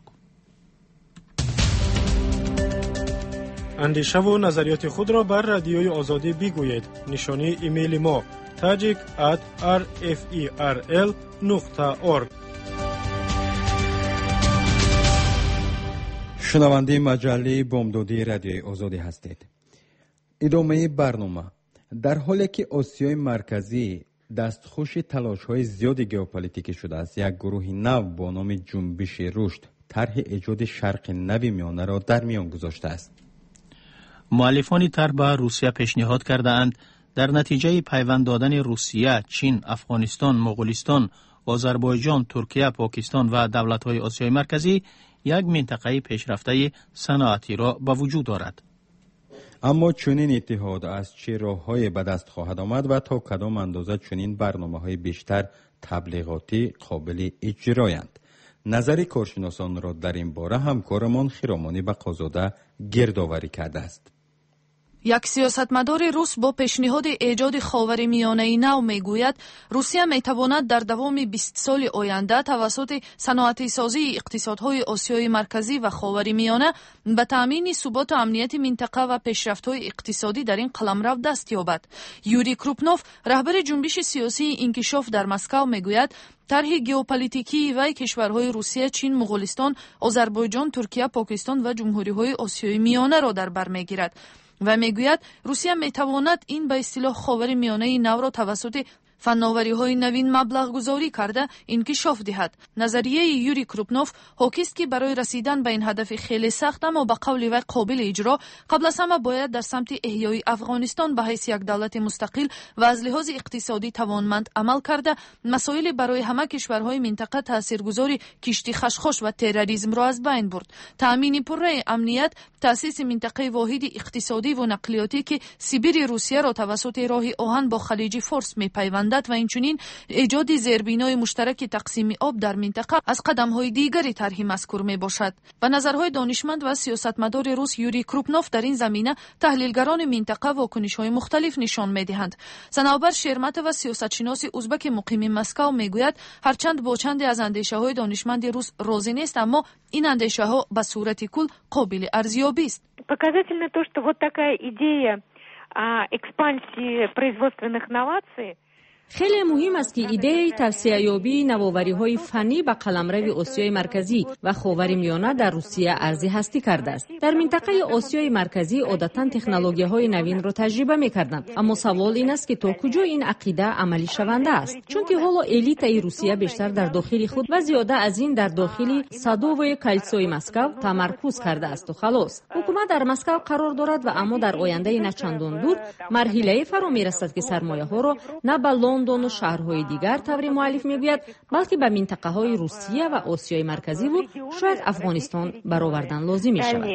اندیشه و نظریات خود را بر رادیوی آزادی بگویید. نشانی ایمیل ما tajik@rferl.org. شنونده مجله بامدادی رادیوی آزادی هستید. ادامه برنامه. در حالی که آسیای مرکزی دستخوش تلاش‌های زیاد ژئوپلیتیکی شده است، یک گروه نو با نام جنبش رشد طرح ایجاد شرق نو میانه را در میان گذاشته است. مؤلفان طرح به روسیه پیشنهاد کرده‌اند در نتیجه پیوند دادن روسیه، چین، افغانستان، مغولستان، آذربایجان، ترکیه، پاکستان و دولت‌های آسیای مرکزی یک منطقه پیشرفته صنعتی را به وجود دارد. اما چنین اتحاد از چه راه‌های به دست خواهد آمد و تا کدام اندازه چنین برنامه‌های بیشتر تبلیغاتی قابل اجرایند؟ نظر کارشناسان را در این باره همکارمان خیرامانی بقازاده گردآوری کرده است. یک سیاستمدار روس با پیشنهاد ایجاد خاورمیانه نو میگوید روسیه میتواند در دوام 20 سال آینده توسط صنعتی سازی اقتصادهای آسیای مرکزی و خاورمیانه به تامین ثبات و امنیت منطقه و پیشرفت‌های اقتصادی در این قلمرو دست یابد. یوری کروپنوف، رهبر جنبش سیاسی انکشاف در مسکو میگوید طرح ژئوپلیتیکی وی کشورهای روسیه، چین، مغولستان، آذربایجان، ترکیه، پاکستان و جمهوری‌های آسیای میانه را در بر میگیرد و میگوید روسیه میتواند این به اصطلاح خاورمیانه نو را توسط фанновариҳои навин маблағ гузорӣ карда инкишоф диҳад. назарияи Юрий Крупнов ҳокист, ки барои расидан ба ин ҳадафи хеле сахт, аммо ба қавли вай қобили иҷро, қабл аз ҳама бояд дар самти эҳёи Афғонистон ба ҳайси як давлати мустақил ва аз лиҳози иқтисодӣ тавонманд амал карда, масоили барои ҳама кишварҳои минтақа таъсиргузори кишти хашхош ва терроризмро аз байн бурд. таъмини пурраи амният, таъсиси минтақаи воҳиди иқтисодӣ ва нақлиётӣ, ки Сибири Русияро тавассути роҳи оҳан бо халиҷи Форс мепайвандад ва инчунин эҷоди зербинои муштараки тақсими об дар минтақа аз қадамҳои дигари тарҳи мазкур мебошад. ба назарҳои донишманд ва сиёсатмадори рус Юрий Крупнов дар ин замина таҳлилгарони минтақа вокунишҳои мухталиф нишон медиҳанд. Санавбар Шерматова, сиёсатшиноси узбаки муқими Москав, мегӯяд, ҳарчанд бо чанде аз андешаҳои донишманди рус розӣ нест, аммо ин андешаҳо ба сурати кул қобили арзёбист. Показательно то, что вот такая идея экспансии производственных новаций. خیلی مهم است که ایده توسعه‌یابی نوآوری‌های فنی به قلمرو آسیای مرکزی و خاورمیانه در روسیه ارزی هستی کرده است. در منطقه آسیای مرکزی عادتاً تکنولوژی‌های نوین را تجربه می‌کردند، اما سوال این است که تا کجا این عقیده عملی شونده است، چون که حالا الیت روسیه بیشتر در داخل خود و زیاده از این در داخل سادووی کالسوی مسکو تمرکز کرده است و خلاص. حکومت در مسکو قرار دارد و اما در آینده نه چندان دور مرحله فرا می‌رسد که سرمایه‌ها را نه به لندن و شهرهای دیگر طوری مؤلف میگوید، بلکه به منطقه‌های روسیه و آسیای مرکزی و شاید افغانستان برآوردن لازم می‌شود.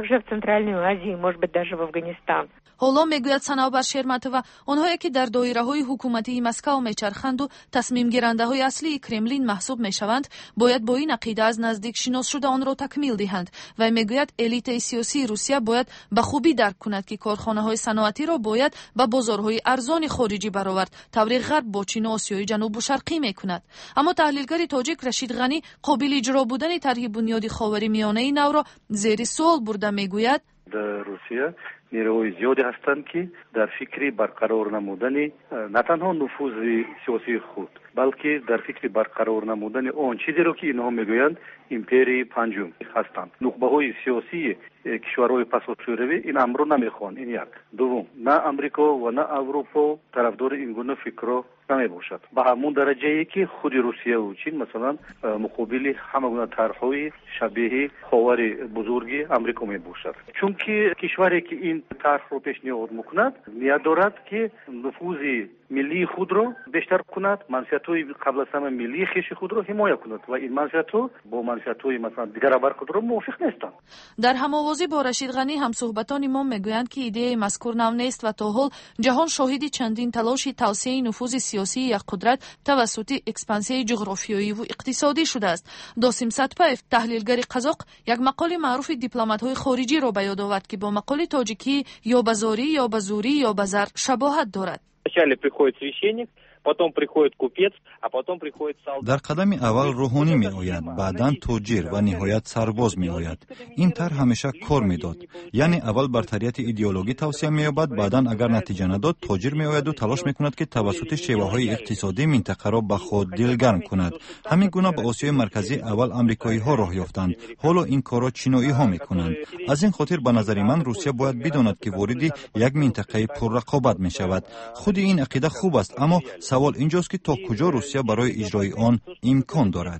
ҳоло мегӯяд Санавбар Шерматова, онҳое ки дар доираҳои ҳукуматии Москав мечарханду тасмимгирандаҳои аслии Кремлин маҳсуб мешаванд, бояд бо ин ақида аз наздик шинос шуда онро такмил диҳанд. Вай мегӯяд, элитаи сиёсии Русия бояд ба хубӣ дарк кунад, ки корхонаҳои саноатиро бояд ба бозорҳои арзони хориҷӣ баровард, таври ғарб бо Чину Осиёи ҷанубу шарқӣ мекунад. аммо таҳлилгари тоҷик Рашид Ғанӣ қобили иҷро будани тарҳи бунёди ховаримиёнаи навро зери суол бурда мегӯяд: дар Русия نیروهای زیادی هستند که در فکر برقرار نمودن نه تنها نفوذ سیاسی خود، بلکه در فکر برقرار نمودن آن چیزی را که اینها میگویند ایمپری پنجم هستند. نخبه‌های سیاسی کشورهای پس‌الشوروی این امر را نمیخوان. این یک. دوم، نه امریکا و نه اروپا طرفدار این گونه فکر را نمیباشد. به همون درجه ای که خود روسیه و چین مثلا مقابل همه گونه طرح‌های شبیه خاور بزرگ امریکا میباشد. چون که کشوری که این طرح رو پیشنهاد میکند نیت دارد که نفوذ ملی خود را بیشتر کند، منفعت‌های قبل از همه ملی خویش خود را حمایت کند و این منفعت‌ها با منفعت‌های مثلا دیگر برخوردار موافق نیستند. در هم‌آوازی با رشید غنی همصحبتان ما میگویند که ایده مذکور نو نیست و تا حال جهان شاهد چندین تلاش توسعه نفوذ سیاسی یک قدرت توسط اکسپانسیون جغرافیایی و اقتصادی شده است. داسیم سدپایف، تحلیلگر قزاق، یک مقاله معروف دیپلمات‌های خارجی را به یاد آورد که با مقاله تاجیکی یا بازاری یا بازوری یا بازار شباهت دارد. در قدم اول روحانی می آید، بعداً توجیر و نهایت سرباز می آید. این طرح همیشه کار می داد. یعنی اول برتریت ایدئولوژی توسعه می یابد، بعداً اگر نتیجه نداد توجیر می آید و تلاش می کند که توسط شیوه های اقتصادی منطقه را به خود دلگرم کند. همین گونه به آسیای مرکزی اول آمریکایی ها راه یافتند، حالا این کارا چینایی ها می کنند. از این خاطر به نظر من روسیه باید بداند که وارد یک منطقه پر رقابت می شود. خود این عقیده خوب است، اما سوال اینجاست که تا کجا روسیه برای اجرای آن امکان دارد.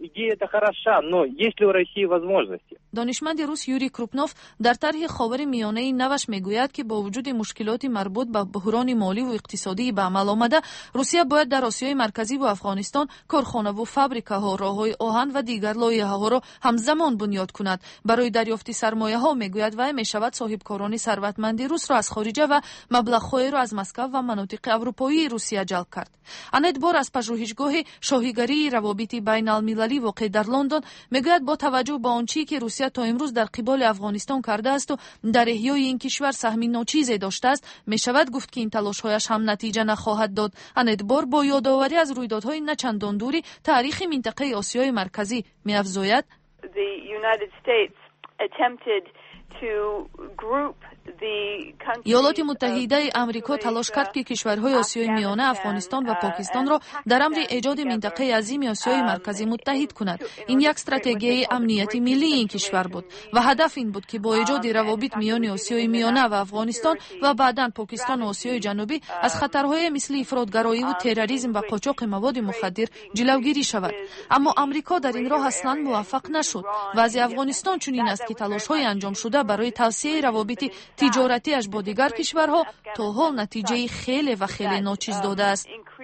دانشمند روس یوری کروپنوف در طرح خاور میانه نوش میگوید که با وجود مشکلات مربوط به بحران مالی و اقتصادی به عمل آمده، روسیه باید در آسیای مرکزی و افغانستان کارخانه و فابریکاها، راههای آهن و دیگر لایحه‌ها را همزمان بنیاد کند. برای دریافت سرمایه‌ها میگوید وی میشود صاحبکاران ثروتمند روس را از خارجه و مبلغ‌های را از مسکو و مناطق اروپایی روسیه جلب کرد. انت بار از پژوهشگاه شاهیگری روابط بین‌المللی واقع در لندن میگوید با توجه به آنچه که روسیه تا امروز در قبال افغانستان کرده است و در احیای این کشور سهمی ناچیزی داشته است، میشود گفت که این تلاش‌هایش هم نتیجه نخواهد داد. انت بار با یادآوری از رویدادهای نچندان دوری تاریخ منطقه آسیای مرکزی می‌افزاید: ایالات متحده آمریکا تلاش کرد که کشورهای آسیای میانه، افغانستان و پاکستان را در امر ایجاد منطقه عظیم آسیای مرکزی متحد کند. این یک استراتژی امنیتی ملی این کشور بود و هدف این بود که با ایجاد روابط میان آسیای میانه و افغانستان و بعداً پاکستان و آسیای جنوبی از خطرهای مثل افراطگرایی و تروریسم و قاچاق مواد مخدر جلوگیری شود. اما آمریکا در این راه اصلاً موفق نشد. وضع افغانستان چنین است که تلاش‌های انجام شده برای توسعه روابط تجارتیش با دیگر کشورها تا حال نتیجه خیلی و خیلی ناچیز داده است.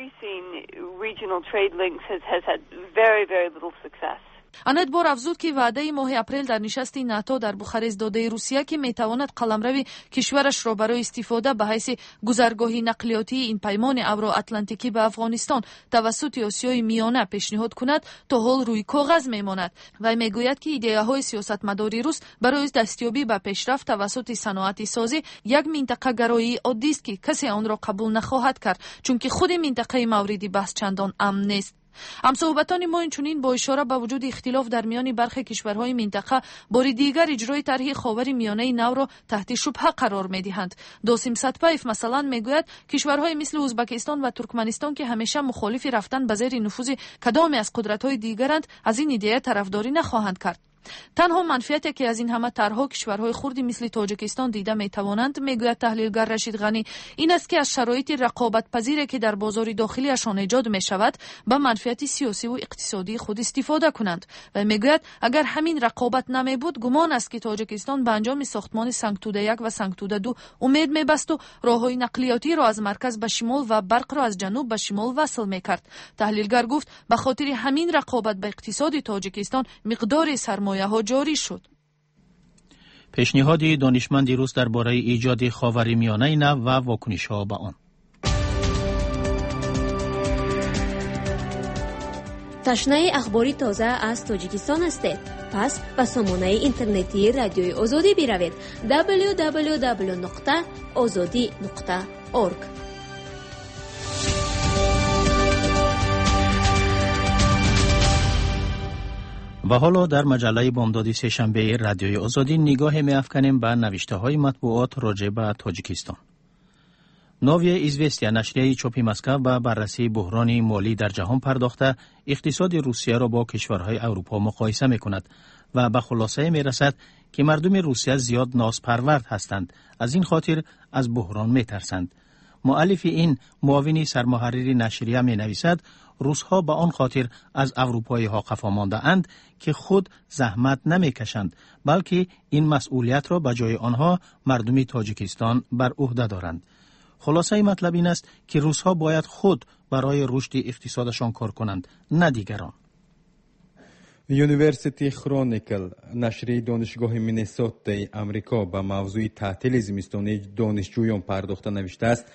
آن ادبار افزود که وعده ماه اپریل در نشست ناتو در بوخارست داده روسیه که میتواند قلمرو کشورش را برای استفاده به حیث گذرگاهی نقلیاتی این پیمان ابر اتلانتیکی به افغانستان توسط آسیای میانه پیشنهاد کند تا حال روی کاغذ میماند و میگوید که ایده‌های سیاستمداری روس برای دستیابی به پیشرفت توسط صنعت سازی یک منطقه گرایی عادی است که کسی آن را قبول نخواهد کرد، چون که خود منطقه مورد بحث چندان امن نیست. همصحبتان ما اینچنین با اشاره به وجود اختلاف در میان برخی کشورهای منطقه بار دیگر اجرای طرح خاور میانه نو را تحت شبهه قرار میدهند. داسیم سدپایف مثلا میگوید کشورهای مثل ازبکستان و ترکمنستان که همیشه مخالف رفتن به زیر نفوذ کدام از قدرت‌های دیگرند از این ایده طرفداری نخواهند کرد. تنها منفعتی که از این همه طرحها کشورهای خردی مثل تاجیکستان دیده میتوانند، میگوید تحلیلگر رشید غنی، این است که از شرایط رقابت پذیری که در بازار داخلیشان ایجاد می شود به منفعت سیاسی و اقتصادی خود استفاده کنند و میگوید اگر همین رقابت نمی بود گمان است که تاجیکستان به انجام ساختمان سنگتوده 1 و سنگتوده 2 امید میبست و راههای نقلیاتی را از مرکز به شمال و برق را از جنوب به شمال وصل میکرد. تحلیلگر گفت به خاطر همین رقابت به اقتصاد تاجیکستان مقدار سرمایه ها جاری شد. پیشنهاد دانشمند روس درباره ایجاد خاورمیانه نو و واکنش‌ها به آن. تشنه اخباری تازه از تاجیکستان هستید؟ پس به سامانه اینترنتی رادیوی آزادی بروید www.azadi.org. و حالا در مجله بامداد سه‌شنبه رادیوی آزادی نگاه می‌افکنیم به نوشته‌های مطبوعات راجع به تاجیکستان. نویا ایزوستیا نشریه چاپی مسکو به بررسی بحران مالی در جهان پرداخته اقتصاد روسیه را با کشورهای اروپا مقایسه می‌کند و به خلاصه می‌رسد که مردم روسیه زیاد نازپرورد هستند، از این خاطر از بحران می‌ترسند. مؤلف این معاون سرمحرر نشریه می‌نویسد روس‌ها به آن خاطر از اروپایی‌ها خفا مانده اند که خود زحمت نمی‌کشند، بلکه این مسئولیت را به جای آنها مردم تاجیکستان بر عهده دارند. خلاصه مطلب این است که روس‌ها باید خود برای رشد اقتصادشان کار کنند، نه دیگران. یونیورسیتی کرونیکل نشریه دانشگاه مینیسوتا امریکا به موضوع تعطیل زمستانی دانشجویان پرداخته نوشته است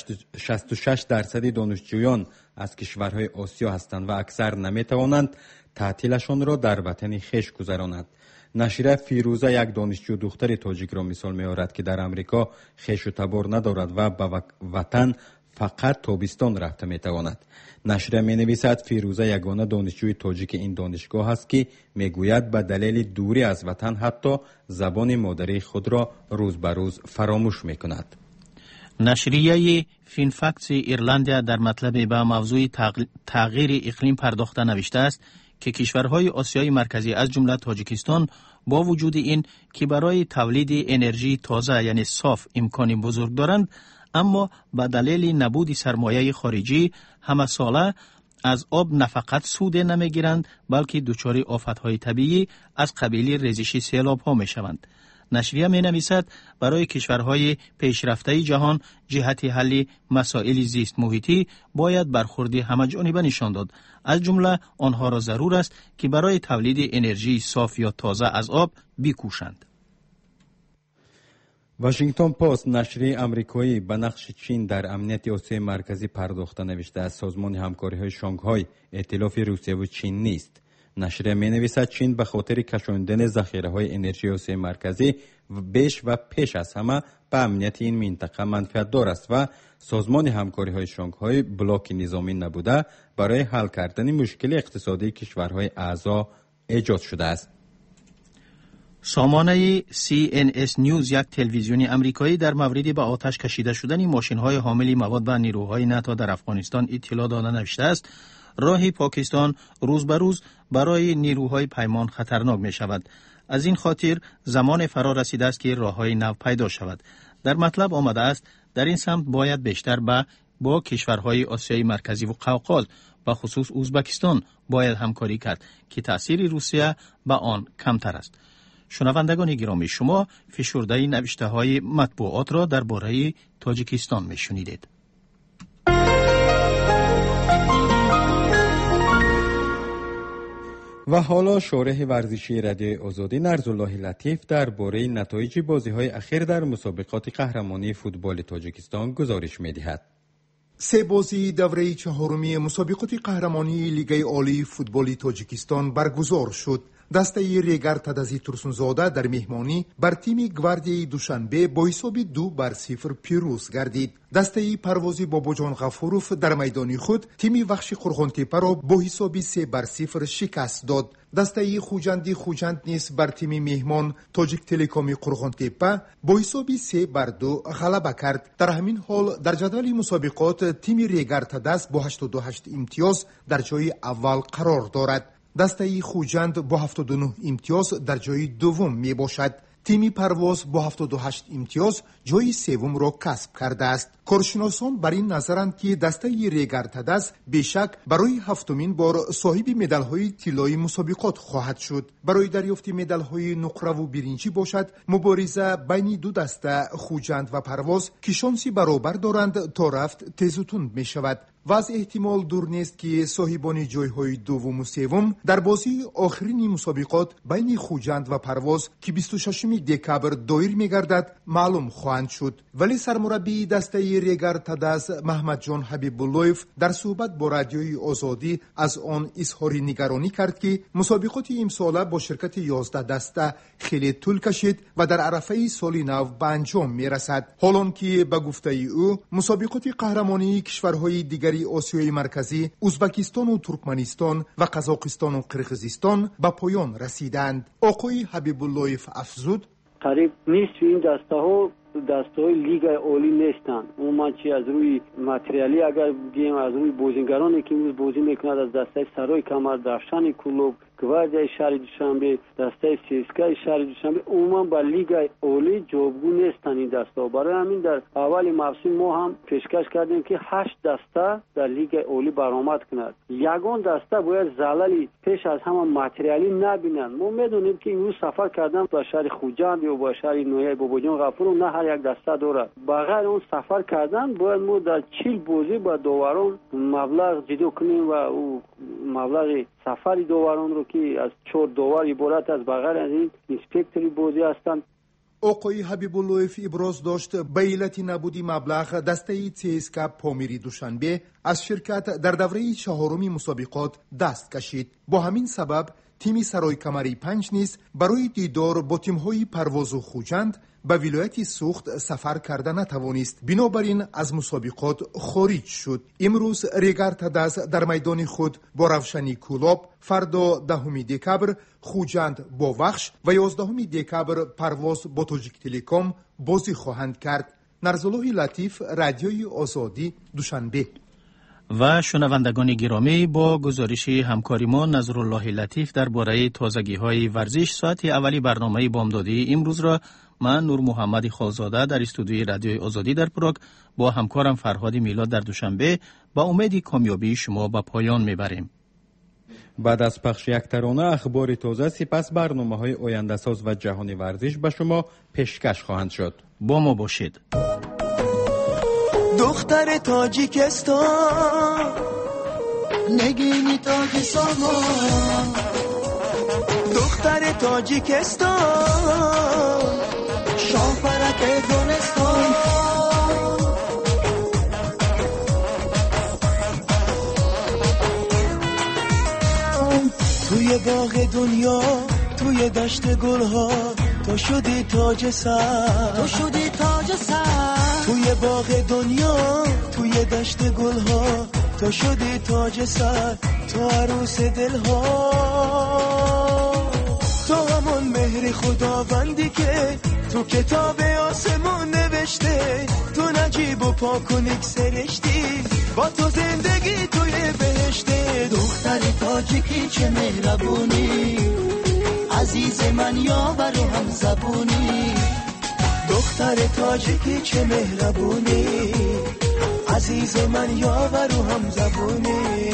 66% دانشجویان از کشورهای آسیا هستند و اکثر نمیتوانند تعطیلشان را در وطن خویش گذرانند. نشریه فیروزه یک دانشجو دختر تاجیک را مثال می‌آورد که در امریکا خویش و تبار ندارد و به وطن فقط تابستان رفته میتواند. نشریه می‌نویسد فیروزه یگانه دانشجوی تاجیک این دانشگاه است که میگوید به دلیل دوری از وطن حتی زبان مادری خود را روز به روز فراموش میکند. نشریه فینفکس ایرلندیا در مطلب به موضوع تغییر اقلیم پرداخته نوشته است که کشورهای آسیای مرکزی از جمله تاجیکستان با وجود این که برای تولید انرژی تازه یعنی صاف امکانی بزرگ دارند، اما به دلیل نبود سرمایه خارجی همه ساله از آب نه فقط سود نمیگیرند بلکه دچار آفتهای طبیعی از قبیل ریزش سیلاب ها می شوند. نشریه می نویسد برای کشورهای پیشرفته جهان جهت حل مسائل زیست محیطی باید برخورد همه‌جانبه نشان داد. از جمله آنها را ضرور است که برای تولید انرژی صاف یا تازه از آب بکوشند. واشنگتن پست نشریه آمریکایی به نقش چین در امنیت آسیای مرکزی پرداخته نوشته است سازمان همکاری‌های شانگهای ائتلاف روسیه و چین نیست. نشریه می‌نویسد چین به خاطر کشاندن ذخیره‌های انرژی آسیای مرکزی بیش و پیش از همه به امنیت این منطقه منفعت دار است و سازمان همکاری‌های شانگهای بلاک نظامی نبوده برای حل کردن مشکل اقتصادی کشورهای اعضا ایجاد شده است. سامانه CNS نیوز، یک تلویزیون امریکایی، در مورد به آتش کشیده شدن ماشین‌های حامل مواد و نیروهای ناتو در افغانستان اطلاع داده نوشته است: راه پاکستان روز به روز برای نیروهای پیمان خطرناک می شود. از این خاطر زمان فرا رسیده است که راه‌های نو پیدا شود. در مطلب آمده است در این سمت باید بیشتر با کشورهای آسیای مرکزی و قوقاز و خصوص ازبکستان باید همکاری کرد که تأثیر روسیه به آن کمتر است. شنوندگان گرامی، شما فشرده نوشته های مطبوعات را درباره تاجیکستان می شنیدید. و حالا شارح ورزشی رادیوی آزادی نرزالله لطیف درباره نتایج بازی‌های اخیر در مسابقات قهرمانی فوتبال تاجیکستان گزارش می‌دهد. سه بازی دوره چهارمی مسابقات قهرمانی لیگ عالی فوتبال تاجیکستان برگزار شد. دسته ریگر تدازی ترسونزاده در مهمانی بر تیم گواردیای دوشنبه با حساب 2-0 پیروز گردید. دسته پروازی باباجان غفوروف در میدان خود تیم وحش قرغانتپه را با حساب 3-0 شکست داد. دسته خوجند نیز بر تیم مهمان تاجیک تلکام قرغانتپه با حساب 3-2 غلبه کرد. در همین حال در جدول مسابقات تیم ریگر تداز با 88 امتیاز در جای اول قرار دارد. دسته خوجند با 79 امتیاز در جای دوم می باشد. تیم پرواز با 78 امتیاز جای سوم را کسب کرده است. کارشناسان بر این نظرند که دسته ریگر تداز بیشک برای هفتمین بار صاحب مدال‌های طلایی مسابقات خواهد شد. برای دریافت مدال‌های نقره و برنجی باشد مبارزه بین دو دسته خوجند و پرواز که شانسی برابر دارند تا رفت تیزتون می شود. و از احتمال دور نیست که صاحبان جایهای دوم و سوم در بازی آخرین مسابقات بین خوجند و پرواز که 26 دکبر دایر می‌گردد معلوم خواهند شد. ولی سرمربی دسته ریگر تداز محمد جان حبیب‌اللهیف در صحبت با رادیوی آزادی از آن اظهار نگرانی کرد که مسابقات امساله با شرکت 11 دسته خیلی طول کشید و در عرفه سال نو به انجام می‌رسد. حالان که به گفته او مسابقات قهرمانی کشورهای دیگر آسیای مرکزی، ازبکستان و ترکمنستان و قزاقستان و قرقیزستان به پایان رسیدند. آقای حبیب اللهیف افزود: قریب نصف این دسته‌های لیگ عالی نیستند. عموما چی از روی متریالی اگر بگیم از روی بازیگرانی که امروز بازی میکنند از دسته سرای کمر، درفشان کلوب، گواردیای شهر دوشنبه، دسته سیسکای شهر دوشنبه عموما با لیگ عالی جوابگو نیستند این دسته. برای همین در اول موسم ما هم پیشکش کردیم که 8 دسته در لیگ عالی برآمد کند. یگان دسته باید زللی پیش از همه متریالی نبینند. ما میدونیم که امروز سفر کردن با شهر خوجند یا با شهر نویای باباجان غفور نه هر یک دسته دارد. بغیر اون سفر کردن باید ما در 40 بازی با داوران مبلغ جدا کنیم و او مبلغ سفر داوران رو که از 4 داور عبارت از بغیر از این اینسپکتوری بازی هستند. آقای حبیب اللهیف ابراز داشت به علت نبودی مبلغ دسته CSKA پامیری دوشنبه از شرکت در دوره چهارمی مسابقات دست کشید. با همین سبب تیم سرای کمری 5 نیز برای دیدار با تیم‌های پرواز و خوجند به ولایت سوخت سفر کرده نتوانست. بنابراین از مسابقات خارج شد. امروز ریگر تداز در میدان خود با روشنی کلاب، فردا 10 دکبر خوجند با وحش و 11 دکبر پرواز با تاجیک تلکام بازی خواهند کرد. نرزالله لطیف، رادیوی آزادی، دوشنبه. و شنوندگان گرامی، با گزارش همکاری ما نظرالله لطیف درباره تازگی‌های ورزش، ساعت اولی برنامه بامدادی امروز را من نور محمد خالزاده در استودیوی رادیوی آزادی در پراگ با همکارم فرهاد میلاد در دوشنبه با امید کامیابی شما به پایان میبریم. بعد از پخش یک ترانه اخبار تازه، سپس برنامه‌های آینده‌ساز و جهانی ورزش به شما پیشکش خواهند شد. با ما باشید. دختر تاجیکستان نگینی تاج سامان، دختر تاجیکستان شاهپرک گلستان، توی باغ دنیا توی دشت گلها تو شدی تاج سر، تو شدی تاج سر، توی باغ دنیا توی دشت گلها تو شدی تاج سر، تو عروس دلها، تو همون مهر خداوندی که تو کتاب آسمون نوشته، تو نجیب و پاکنیک سرشتی، با تو زندگی توی بهشته. دختر تاجیکی چه مهربونی، عزیز من یاور و هم زبونی. دختر تاجیکی چه مهربونی، عزیز من یاور و هم زبونی.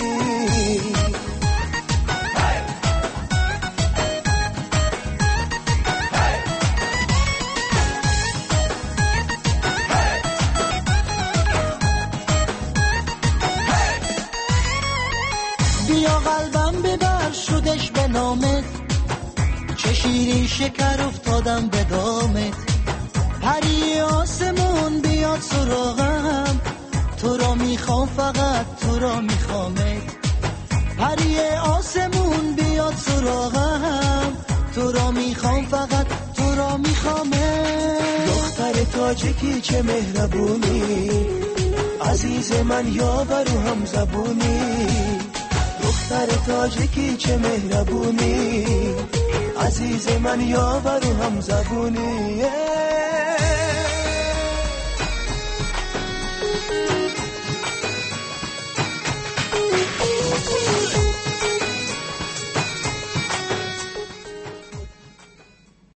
بیا قلبم ببر شدش به نامت، چه شیرین شکر افتادم به دامت. پری آسمون بیاد سراغم، تو را میخوام فقط تو را میخوامت. پری آسمون بیاد سراغم، تو را میخوام فقط تو را میخوامت. دختر تاجیکی چه مهربونی، عزیز من یاور و هم زبونی. دختر تاجیکی چه مهربونی، عزیز من یاور و هم زبونی.